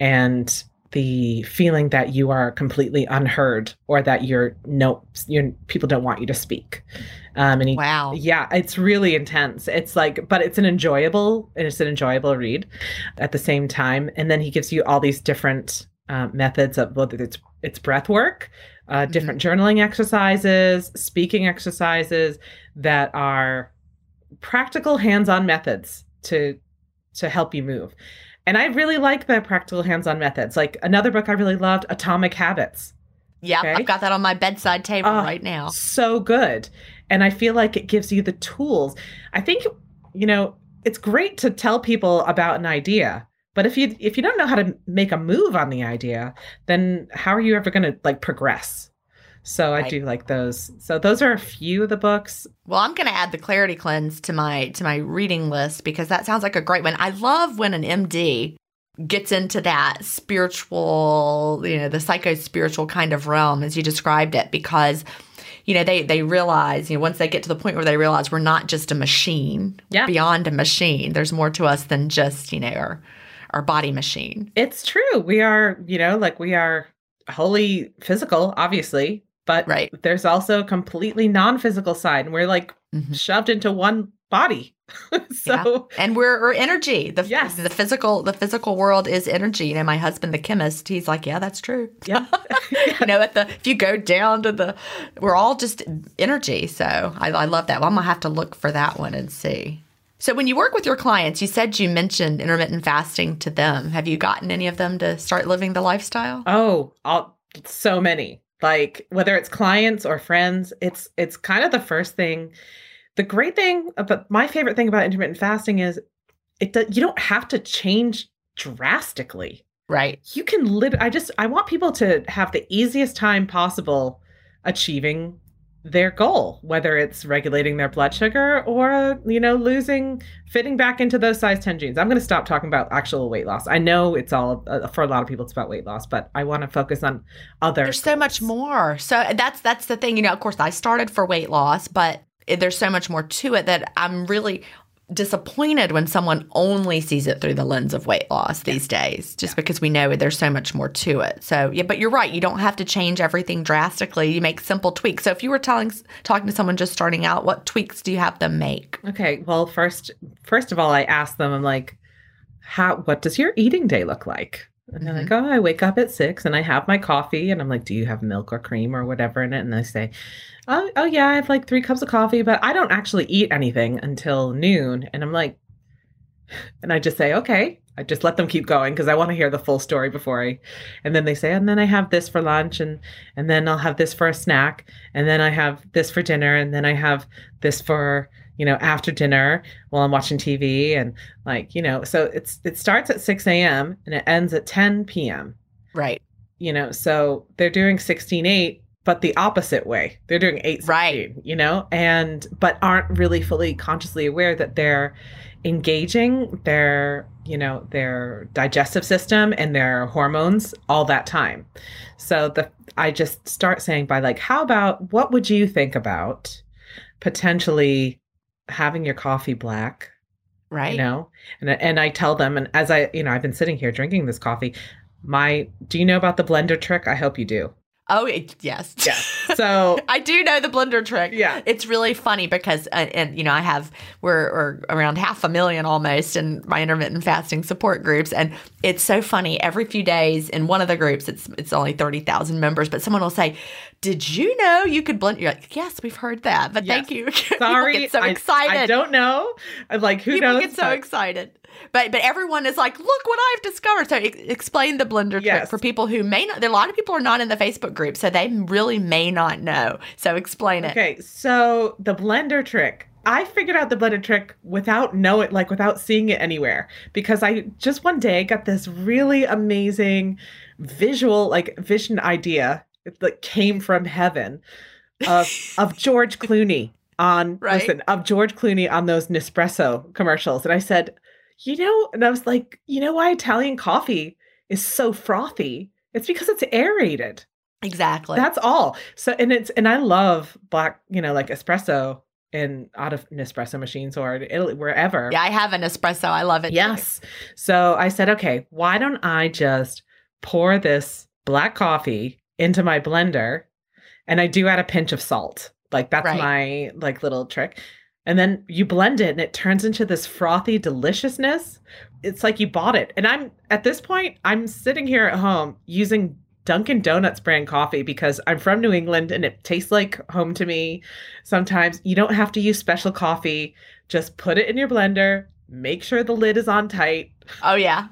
and the feeling that you are completely unheard, or that you're no, you're, people don't want you to speak. Um, and he, wow, yeah, it's really intense. It's like, but it's an enjoyable, and it's an enjoyable read at the same time. And then he gives you all these different uh, methods of whether it's it's breath work, uh, different mm-hmm. journaling exercises, speaking exercises that are practical, hands-on methods to to help you move. And I really like the practical hands-on methods. Like another book I really loved, Atomic Habits. Yeah, okay? I've got that on my bedside table uh, right now. So good. And I feel like it gives you the tools. I think, you know, it's great to tell people about an idea, but if you if you don't know how to make a move on the idea, then how are you ever going to like progress? So I right. do like those. So those are a few of the books. Well, I'm going to add the Clarity Cleanse to my to my reading list, because that sounds like a great one. I love when an M D gets into that spiritual, you know, the psycho-spiritual kind of realm, as you described it, because, you know, they, they realize, you know, once they get to the point where they realize we're not just a machine, yeah. beyond a machine, there's more to us than just, you know, our, our body machine. It's true. We are, you know, like we are wholly physical, obviously. But right. there's also a completely non-physical side, and we're like mm-hmm. shoved into one body. so yeah. And we're, we're energy. The, yes. the physical the physical world is energy. You know, my husband, the chemist, he's like, yeah, that's true. Yeah. you know, at the if you go down to the, we're all just energy. So I, I love that. Well, I'm gonna have to look for that one and see. So when you work with your clients, you said you mentioned intermittent fasting to them. Have you gotten any of them to start living the lifestyle? Oh, I'll, so many. Like whether it's clients or friends, it's it's kind of the first thing. The great thing about my favorite thing about intermittent fasting is it do, you don't have to change drastically. Right. You can lit I just I want people to have the easiest time possible achieving their goal, whether it's regulating their blood sugar or, you know, losing, fitting back into those size ten jeans. I'm going to stop talking about actual weight loss. I know it's all, uh, for a lot of people, it's about weight loss, but I want to focus on other. There's goals. So much more. So that's, that's the thing, you know, of course I started for weight loss, but there's so much more to it that I'm really disappointed when someone only sees it through the lens of weight loss these yeah. days, just yeah. because we know there's so much more to it. So, yeah, but you're right. You don't have to change everything drastically. You make simple tweaks. So if you were telling, talking to someone just starting out, what tweaks do you have them make? Okay. Well, first, first of all, I ask them, I'm like, how, what does your eating day look like? And they're mm-hmm. like, oh, I wake up at six and I have my coffee. And I'm like, do you have milk or cream or whatever in it? And they say, oh, oh yeah, I have like three cups of coffee, but I don't actually eat anything until noon. And I'm like, and I just say, okay, I just let them keep going because I want to hear the full story before I, and then they say, and then I have this for lunch, and, and then I'll have this for a snack. And then I have this for dinner. And then I have this for, you know, after dinner while I'm watching T V. And like, you know, so it's, it starts at six a.m. and it ends at ten p.m. Right. You know, so they're doing sixteen eight. But the opposite way. They're doing eight sixteen, right. you know, and but aren't really fully consciously aware that they're engaging their, you know, their digestive system and their hormones all that time. So the I just start saying by like, how about what would you think about potentially having your coffee black? Right. You know, and and I tell them, and as I, you know, I've been sitting here drinking this coffee, my do you know about the blender trick? I hope you do. Oh, it, yes. Yeah. So I do know the blender trick. Yeah. It's really funny because, uh, and you know, I have, we're, we're around half a million almost in my intermittent fasting support groups. And it's so funny. Every few days in one of the groups, it's it's only thirty thousand members, but someone will say, did you know you could blend? You're like, yes, we've heard that, but yes. Thank you. Sorry. People get so I, excited. I don't know. I'm like, who People knows? People get so but... excited. But but everyone is like, look what I've discovered. So ex- explain the blender yes. trick for people who may not. There are a lot of people are not in the Facebook group, so they really may not know. So explain it. Okay, so the blender trick. I figured out the blender trick without know it, like without seeing it anywhere, because I just one day got this really amazing visual, like vision idea that came from heaven of of George Clooney. on, Right. listen, of George Clooney on those Nespresso commercials. And I said, you know, and I was like, you know why Italian coffee is so frothy? It's because it's aerated. Exactly. That's all. So, and it's, and I love black, you know, like espresso in out of Nespresso machines or in Italy, wherever. Yeah, I have an espresso. I love it. Yes. So I said, okay, why don't I just pour this black coffee into my blender, and I do add a pinch of salt. Like that's Right. my like little trick. And then you blend it and it turns into this frothy deliciousness. It's like you bought it. And I'm at this point, I'm sitting here at home using Dunkin' Donuts brand coffee because I'm from New England and it tastes like home to me. Sometimes you don't have to use special coffee. Just put it in your blender, make sure the lid is on tight, Oh, yeah.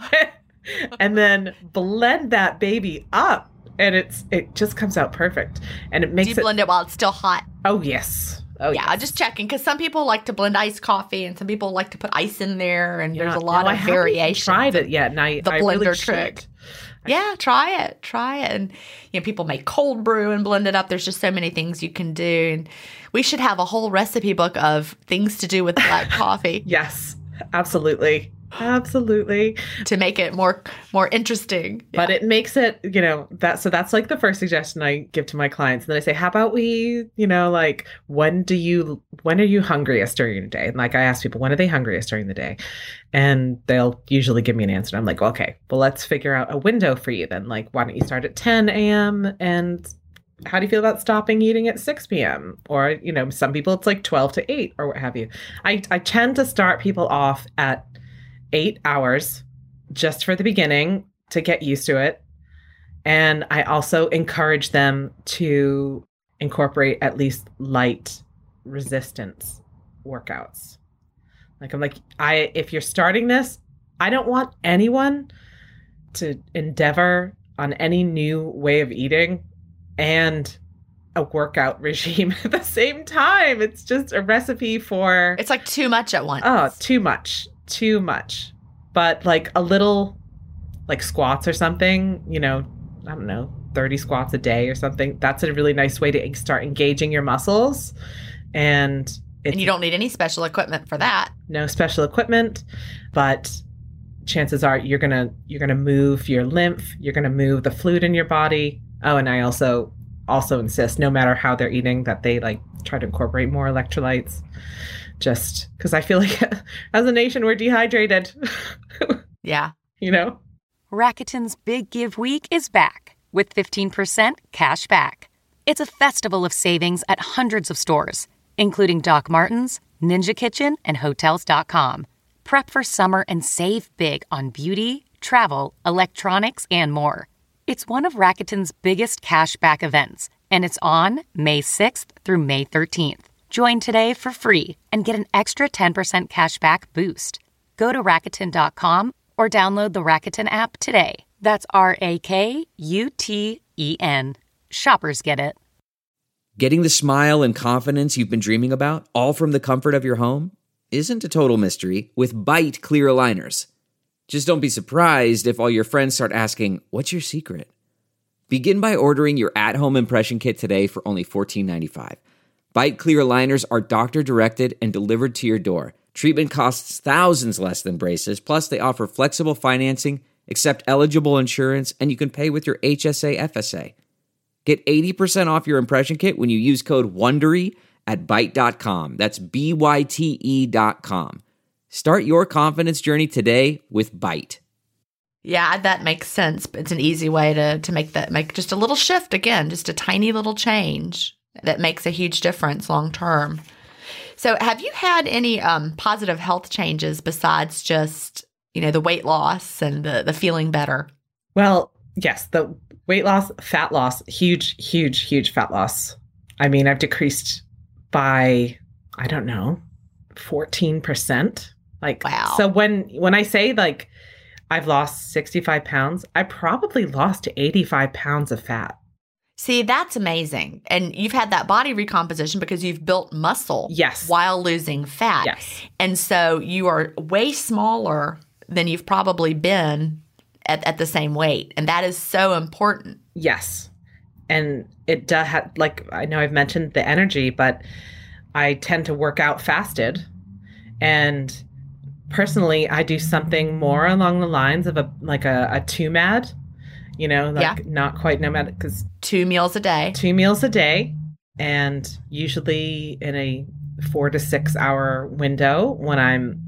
and then blend that baby up. And it's it just comes out perfect. And it Do makes you it blend it while it's still hot? Oh yes. Oh Yeah, I'm just checking because some people like to blend iced coffee and some people like to put ice in there, and Yeah, there's a lot no, I of haven't variations. tried it yet, and I the I really blender should. trick. Yeah, try it. Try it. And you know, people make cold brew and blend it up. There's just so many things you can do. And we should have a whole recipe book of things to do with black coffee Yes, absolutely. Absolutely. to make it more more interesting. But Yeah. it makes it, you know, that so that's like the first suggestion I give to my clients. And then I say, how about we, you know, like when do you when are you hungriest during your day? And like I ask people, when are they hungriest during the day? And they'll usually give me an answer. And I'm like, okay, well, let's figure out a window for you then. Like, why don't you start at ten a.m. and how do you feel about stopping eating at six p.m.? Or, you know, some people it's like twelve to eight or what have you. I, I tend to start people off at eight hours just for the beginning to get used to it. And I also encourage them to incorporate at least light resistance workouts. Like I'm like, I if you're starting this, I don't want anyone to endeavor on any new way of eating and a workout regime at the same time. It's just a recipe for It's like too much at once. oh, too much. Too much. But like a little like squats or something, you know, I don't know, thirty squats a day or something. That's a really nice way to start engaging your muscles. And it's And you don't need any special equipment for that. no special equipment, but chances are you're going to you're going to move your lymph, you're going to move the fluid in your body. Oh, and I also also insist no matter how they're eating that they like try to incorporate more electrolytes. Just because I feel like as a nation, we're dehydrated, Yeah. you know? Rakuten's Big Give Week is back with fifteen percent cash back. It's a festival of savings at hundreds of stores, including Doc Martens, Ninja Kitchen, and Hotels dot com. Prep for summer and save big on beauty, travel, electronics, and more. It's one of Rakuten's biggest cash back events, and it's on May sixth through May thirteenth. Join today for free and get an extra ten percent cash back boost. Go to Rakuten dot com or download the Rakuten app today. That's R A K U T E N. Shoppers get it. Getting the smile and confidence you've been dreaming about, all from the comfort of your home, isn't a total mystery with Byte clear aligners. Just don't be surprised if all your friends start asking, what's your secret? Begin by ordering your at-home impression kit today for only fourteen ninety-five. Byte clear aligners are doctor-directed and delivered to your door. Treatment costs thousands less than braces, plus they offer flexible financing, accept eligible insurance, and you can pay with your H S A F S A. Get eighty percent off your impression kit when you use code WONDERY at byte dot com. That's B Y T E dot com. Start your confidence journey today with Byte. Yeah, that makes sense. It's an easy way to to make that make just a little shift again, just a tiny little change that makes a huge difference long term. So, have you had any um, positive health changes besides just you know the weight loss and the the feeling better? Well, yes, the weight loss, fat loss, huge, huge, huge fat loss. I mean, I've decreased by, I don't know, fourteen percent. Like, Wow. So when when I say like I've lost sixty-five pounds, I probably lost eighty-five pounds of fat. See, that's amazing. And you've had that body recomposition because you've built muscle Yes. while losing fat. Yes. And so you are way smaller than you've probably been at, at the same weight. And that is so important. Yes. And it does have, like, I know I've mentioned the energy, but I tend to work out fasted. And personally, I do something more along the lines of a like a, a two mad, you know, like Yeah. not quite nomadic, because Two meals a day. two meals a day, and usually in a four to six hour window when I'm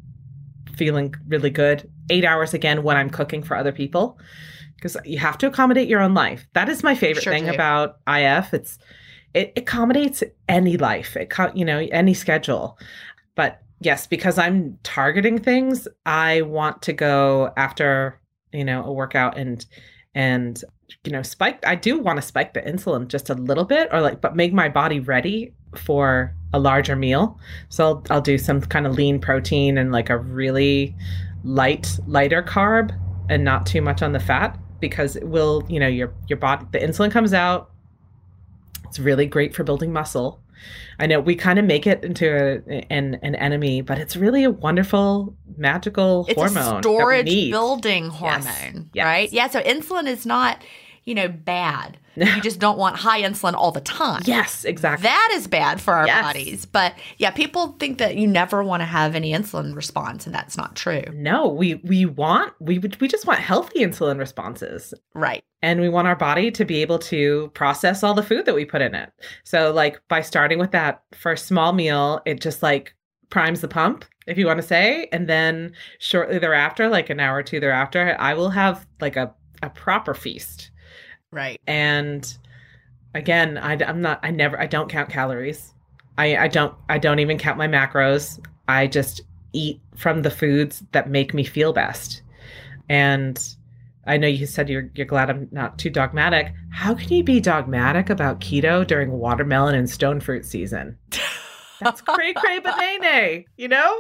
feeling really good. Eight hours again when I'm cooking for other people, because you have to accommodate your own life. That is my favorite Sure thing do. about I F. It's it accommodates any life, it co- you know, any schedule. But yes, because I'm targeting things, I want to go after, you know, a workout and and you know, spike. I do want to spike the insulin just a little bit, or like, but make my body ready for a larger meal. So I'll, I'll do some kind of lean protein and like a really light, lighter carb, and not too much on the fat, because it will, you know, your your body, the insulin comes out. It's really great for building muscle. I know we kind of make it into a, an an enemy, but it's really a wonderful, magical It's hormone a storage that we need. building Yes. hormone, Yes. right? Yeah. So insulin is not, you know, bad. You just don't want high insulin all the time. Yes, exactly. That is bad for our Yes. bodies. But yeah, people think that you never want to have any insulin response, and that's not true. No, we we want we would- we just want healthy insulin responses. Right. And we want our body to be able to process all the food that we put in it. So like by starting with that first small meal, it just like primes the pump, if you want to say. And then shortly thereafter, like an hour or two thereafter, I will have like a, a proper feast. Right. And again, I, I'm not, I never, I don't count calories. I, I don't, I don't even count my macros. I just eat from the foods that make me feel best. And I know you said you're you're glad I'm not too dogmatic. How can you be dogmatic about keto during watermelon and stone fruit season? That's cray cray banana, you know?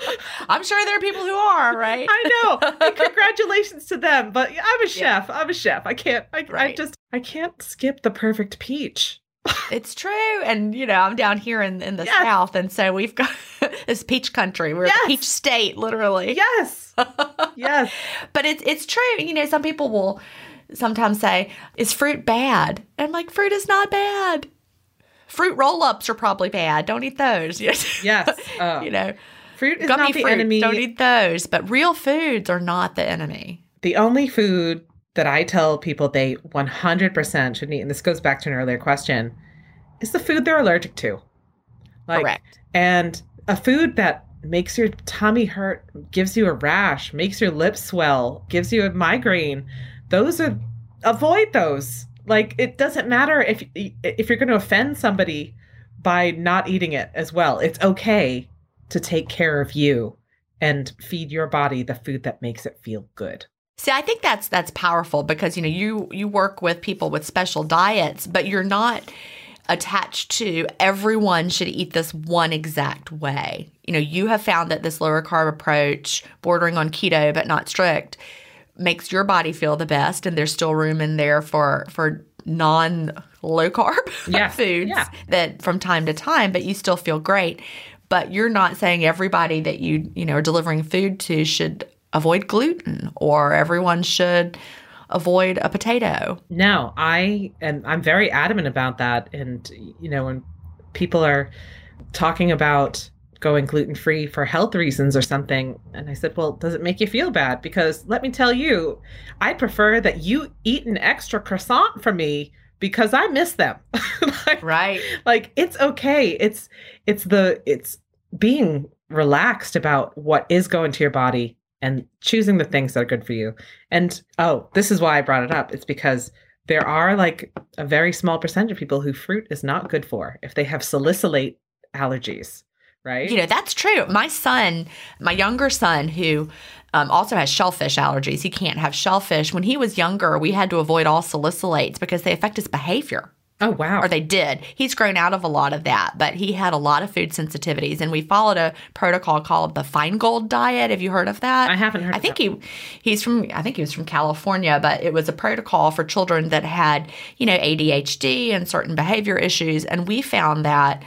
I'm sure there are people who are, right? I know. And congratulations to them. But I'm a chef. I'm a chef. I can't I, I Right. just I can't skip the perfect peach. It's true. And, you know, I'm down here in, in the Yes. South. And so we've got this peach country. We're Yes. the peach state, literally. Yes. Yes. But it's it's true. You know, some people will sometimes say, is fruit bad? And I'm like, fruit is not bad. Fruit roll-ups are probably bad. Don't eat those. Yes. Yes. Oh. You know, Fruit is gummy not the fruits, enemy. don't eat those. But real foods are not the enemy. The only food that I tell people they one hundred percent shouldn't eat, and this goes back to an earlier question, is the food they're allergic to. Like, Correct. And a food that makes your tummy hurt, gives you a rash, makes your lips swell, gives you a migraine, those are, avoid those. Like, it doesn't matter if if you're going to offend somebody by not eating it as well. It's okay to take care of you and feed your body the food that makes it feel good. See, I think that's that's powerful because, you know, you you work with people with special diets, but you're not attached to everyone should eat this one exact way. You know, you have found that this lower carb approach, bordering on keto but not strict, makes your body feel the best, and there's still room in there for for non low carb Yeah. foods Yeah. that from time to time, but you still feel great. But you're not saying everybody that you you know are delivering food to should avoid gluten, or everyone should avoid a potato. No, I and I'm very adamant about that. And you know, when people are talking about going gluten-free for health reasons or something, and I said, well, does it make you feel bad? Because let me tell you, I prefer that you eat an extra croissant for me because I miss them. like, Right. like it's okay. It's it's the it's being relaxed about what is going to your body and choosing the things that are good for you. And oh, this is why I brought it up. It's because there are like a very small percentage of people who fruit is not good for if they have salicylate allergies, right? You know, that's true. My son, my younger son, who um, also has shellfish allergies, he can't have shellfish. When he was younger, we had to avoid all salicylates because they affect his behavior. Oh, wow. Or they did. He's grown out of a lot of that, but he had a lot of food sensitivities, and we followed a protocol called the Feingold diet. Have you heard of that? I haven't heard I of think that. he he's from I think he was from California, but it was a protocol for children that had, you know, A D H D and certain behavior issues, and we found that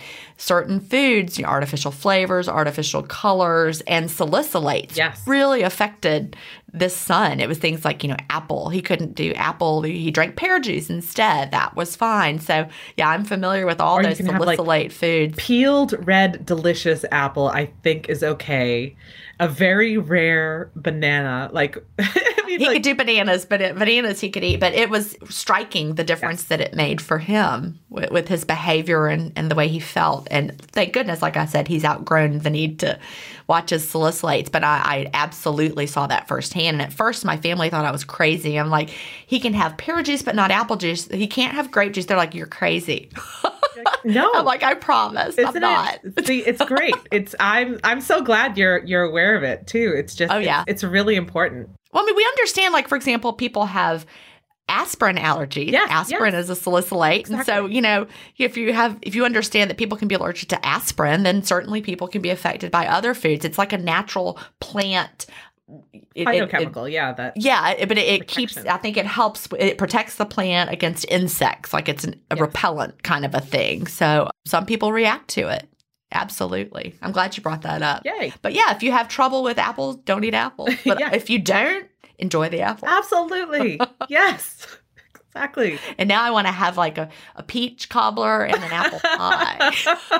certain foods, you know, artificial flavors, artificial colors, and salicylates Yes. really affected this son. It was things like, you know, apple. He couldn't do apple. He drank pear juice instead. That was fine. So, yeah, I'm familiar with all Or you those can have, like, salicylate foods. Peeled red delicious apple, I think, is okay. A very rare banana, like I mean, He like, could do bananas, but it, bananas he could eat. But it was striking the difference Yes. that it made for him with, with his behavior and, and the way he felt. And thank goodness, like I said, he's outgrown the need to watch his salicylates. But I, I absolutely saw that firsthand. And at first, my family thought I was crazy. I'm like, he can have pear juice, but not apple juice. He can't have grape juice. They're like, you're crazy. no, I'm like, I promise, Isn't I'm not. It? See, it's great. It's I'm I'm so glad you're you're aware of it too. It's just Oh, yeah. it's, it's really important. Well, I mean, we understand, like, for example, people have aspirin allergies. Yes, aspirin yes. is a salicylate. And so, Exactly. you know, if you have, if you understand that people can be allergic to aspirin, then certainly people can be affected by other foods. It's like a natural plant. It- it- Phytochemical, yeah. That it- yeah, it- but it, it keeps, Protection. I think it helps, it protects the plant against insects. Like it's an, a Yes. repellent kind of a thing. So some people react to it. Absolutely. I'm glad you brought that up. Yay. But yeah, if you have trouble with apples, don't eat apples. But Yeah. if you don't, enjoy the apple. Absolutely. Yes. Exactly. And now I want to have like a, a peach cobbler and an apple pie.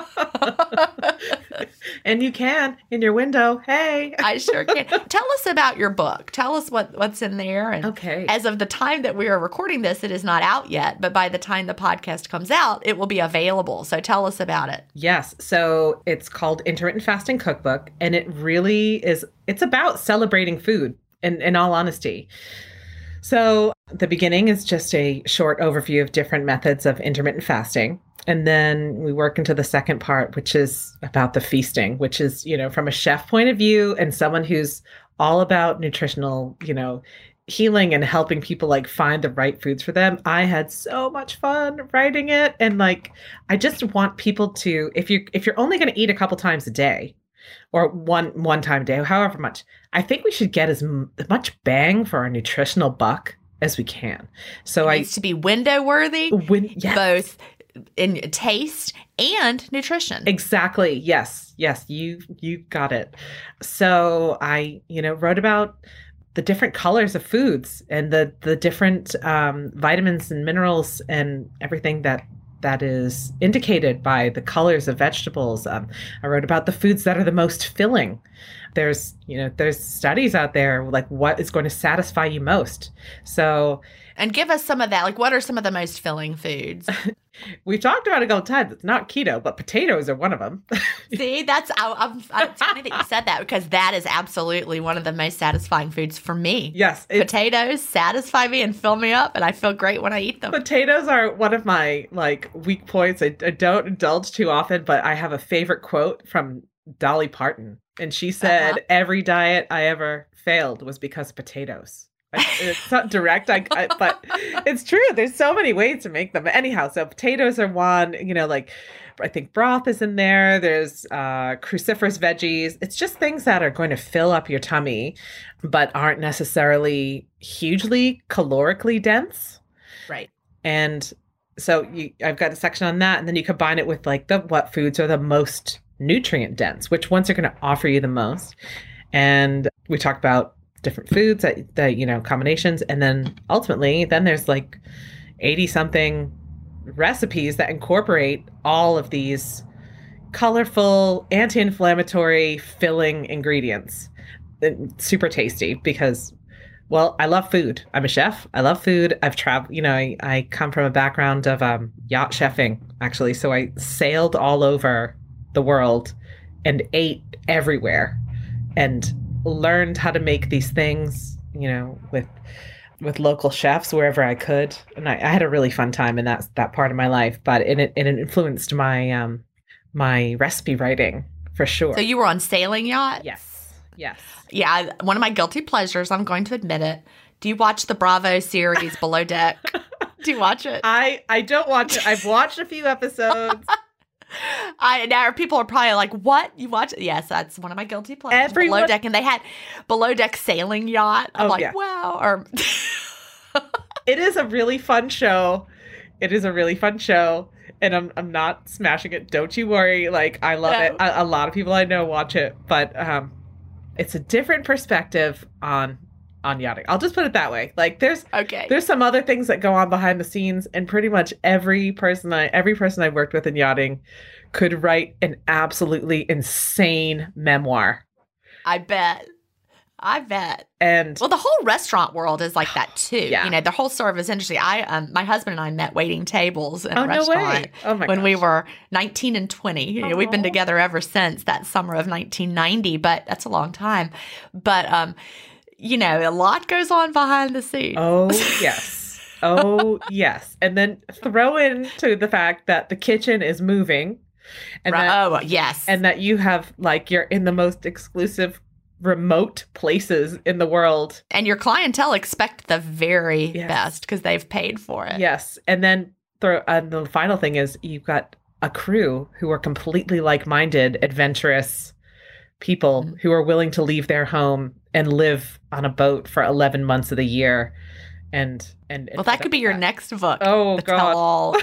And you can in your window. Hey. I sure can. Tell us about your book. Tell us what, what's in there. And Okay. as of the time that we are recording this, it is not out yet. But by the time the podcast comes out, it will be available. So tell us about it. Yes. So it's called Intermittent Fasting Cookbook, and it really is, it's about celebrating food, in, in all honesty. So the beginning is just a short overview of different methods of intermittent fasting. And then we work into the second part, which is about the feasting, which is, you know, from a chef point of view and someone who's all about nutritional, you know, healing and helping people like find the right foods for them. I had so much fun writing it. And like, I just want people to, if you if you're only going to eat a couple times a day or one one time a day, however much, I think we should get as m- much bang for our nutritional buck as we can. So It I needs to be window worthy, when yes. both in taste and nutrition. Exactly. Yes. Yes. You you got it. So I, you know, wrote about the different colors of foods and the the different um, vitamins and minerals and everything that that is indicated by the colors of vegetables. Um, I wrote about the foods that are the most filling. There's, you know, there's studies out there like what is going to satisfy you most. So And give us some of that. Like, what are some of the most filling foods? we've talked about it a couple times. It's not keto, but potatoes are one of them. See, that's I, I'm, I'm, it's funny that you said that because that is absolutely one of the most satisfying foods for me. Yes. It's, Potatoes satisfy me and fill me up, and I feel great when I eat them. potatoes are one of my like weak points. I, I don't indulge too often, but I have a favorite quote from Dolly Parton. And she said, Uh-huh. every diet I ever failed was because of potatoes. I, it's not direct, I, I, but it's true. There's so many ways to make them. Anyhow, so potatoes are one, you know, like I think broth is in there. There's uh, cruciferous veggies. It's just things that are going to fill up your tummy, but aren't necessarily hugely calorically dense. Right. And so you, I've got a section on that. And then you combine it with like the what foods are the most nutrient dense, which ones are going to offer you the most. And we talk about different foods that, that, you know, combinations. And then ultimately, then there's like eighty something recipes that incorporate all of these colorful, anti-inflammatory, filling ingredients. It's super tasty because, well, I love food. I'm a chef. I love food. I've traveled, you know, I, I come from a background of um, yacht chefing, actually. So I sailed all over the world and ate everywhere and learned how to make these things, you know, with with local chefs wherever I could. And I, I had a really fun time in that that part of my life, but it it, it influenced my um my recipe writing for sure. So you were on sailing yacht? Yes. Yes. Yeah. I- One of my guilty pleasures, I'm going to admit it. Do you watch the Bravo series Below Deck? Do you watch it? I I don't watch it. I've watched a few episodes. I now people are probably like, "What you watch?" Yes, that's one of my guilty pleasures. Everyone- Below Deck, and they had Below Deck sailing yacht. I'm Oh, like, yeah. wow. Or It is a really fun show. It is a really fun show. and I'm I'm not smashing it. Don't you worry. Like, I love No. it. A, a lot of people I know watch it, but um, it's a different perspective on on yachting. I'll just put it that way. Like, there's Okay. there's some other things that go on behind the scenes, and pretty much every person I every person I worked with in yachting could write an absolutely insane memoir. I bet. I bet. And Well, the whole restaurant world is like that too. Yeah. You know, the whole service industry. I, um, my husband and I met waiting tables in oh a no restaurant way! Oh my when gosh. we were nineteen and twenty. You know, we've been Aw. together ever since that summer of nineteen ninety, but that's a long time. But, um, you know, a lot goes on behind the scenes. Oh yes. Oh yes. And then throw in to the fact that the kitchen is moving, and Right. that, Oh, yes. and that you have, like, you're in the most exclusive, remote places in the world. And your clientele expect the very Yes. best because they've paid for it. Yes. And then throw, and the final thing is you've got a crew who are completely like-minded, adventurous people Mhm. who are willing to leave their home and live on a boat for eleven months of the year. And, and, Well, that could be your next book. Oh, The God. Tell-all.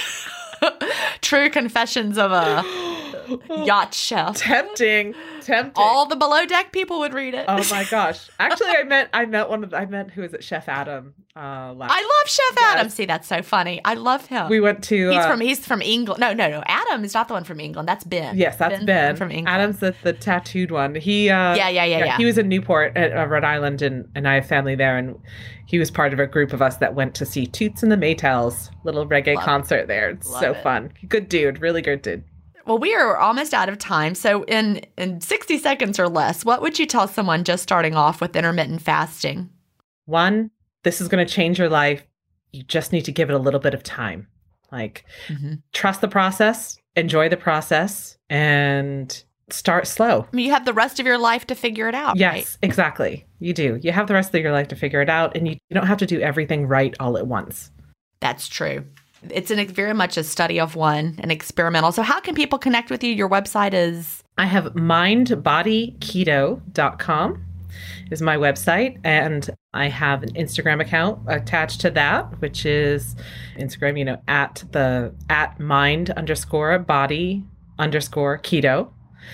True Confessions of a Yacht Chef. Tempting. Tempting. All the below deck people would read it. Oh my gosh. Actually, I met I met one of the, I met who is it? Chef Adam. Uh, last. I love Chef Yes. Adam. See, that's so funny. I love him. we went to. he's uh, from he's from England. No, no, no. Adam is not the one from England. That's Ben. Yes, that's Ben's Ben. from England. Adam's the, the tattooed one. He. Uh, Yeah, yeah, yeah, yeah. He was in Newport, at uh, Rhode Island, and and I have family there, and he was part of a group of us that went to see Toots and the Maytals little reggae Love it. concert there. It's Love so it. fun. Good dude. Really good dude. Well, we are almost out of time. So, in in sixty seconds or less, what would you tell someone just starting off with intermittent fasting? One, this is going to change your life. You just need to give it a little bit of time. Like, Mm-hmm. trust the process, enjoy the process, and start slow. I mean, you have the rest of your life to figure it out, Yes, right? exactly. You do. You have the rest of your life to figure it out, and you, you don't have to do everything right all at once. That's true. It's an, very much a study of one, an experimental. So how can people connect with you? Your website is? I have mind body keto dot com is my website, and I have an Instagram account attached to that, which is Instagram, you know, at the at mind underscore body underscore keto.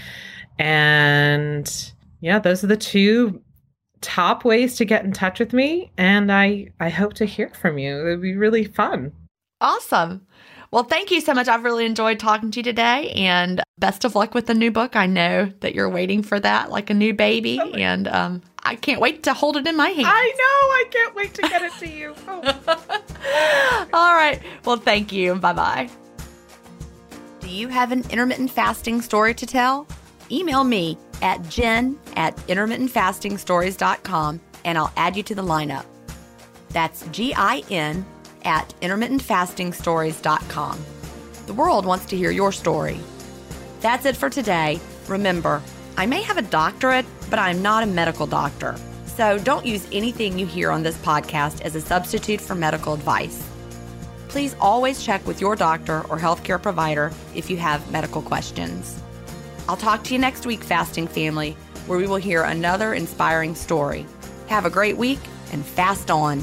And yeah, those are the two top ways to get in touch with me. And I, I hope to hear from you. It would be really fun. Awesome. Well, thank you so much. I've really enjoyed talking to you today, and best of luck with the new book. I know that you're waiting for that like a new baby, Oh my- and um, I can't wait to hold it in my hand. I know. I can't wait to get it to you. Oh. All right. Well, thank you. Bye-bye. Do you have an intermittent fasting story to tell? Email me at jen at intermittent fasting stories dot com, and I'll add you to the lineup. That's G I N at intermittent fasting stories dot com. The world wants to hear your story. That's it for today. Remember, I may have a doctorate, but I'm not a medical doctor. So don't use anything you hear on this podcast as a substitute for medical advice. Please always check with your doctor or healthcare provider if you have medical questions. I'll talk to you next week, Fasting Family, where we will hear another inspiring story. Have a great week and fast on.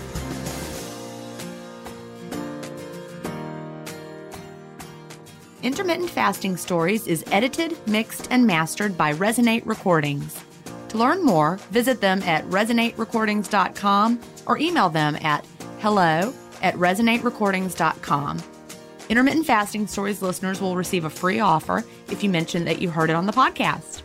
Intermittent Fasting Stories is edited, mixed, and mastered by Resonate Recordings. To learn more, visit them at resonate recordings dot com or email them at hello at resonate recordings dot com. Intermittent Fasting Stories listeners will receive a free offer if you mention that you heard it on the podcast.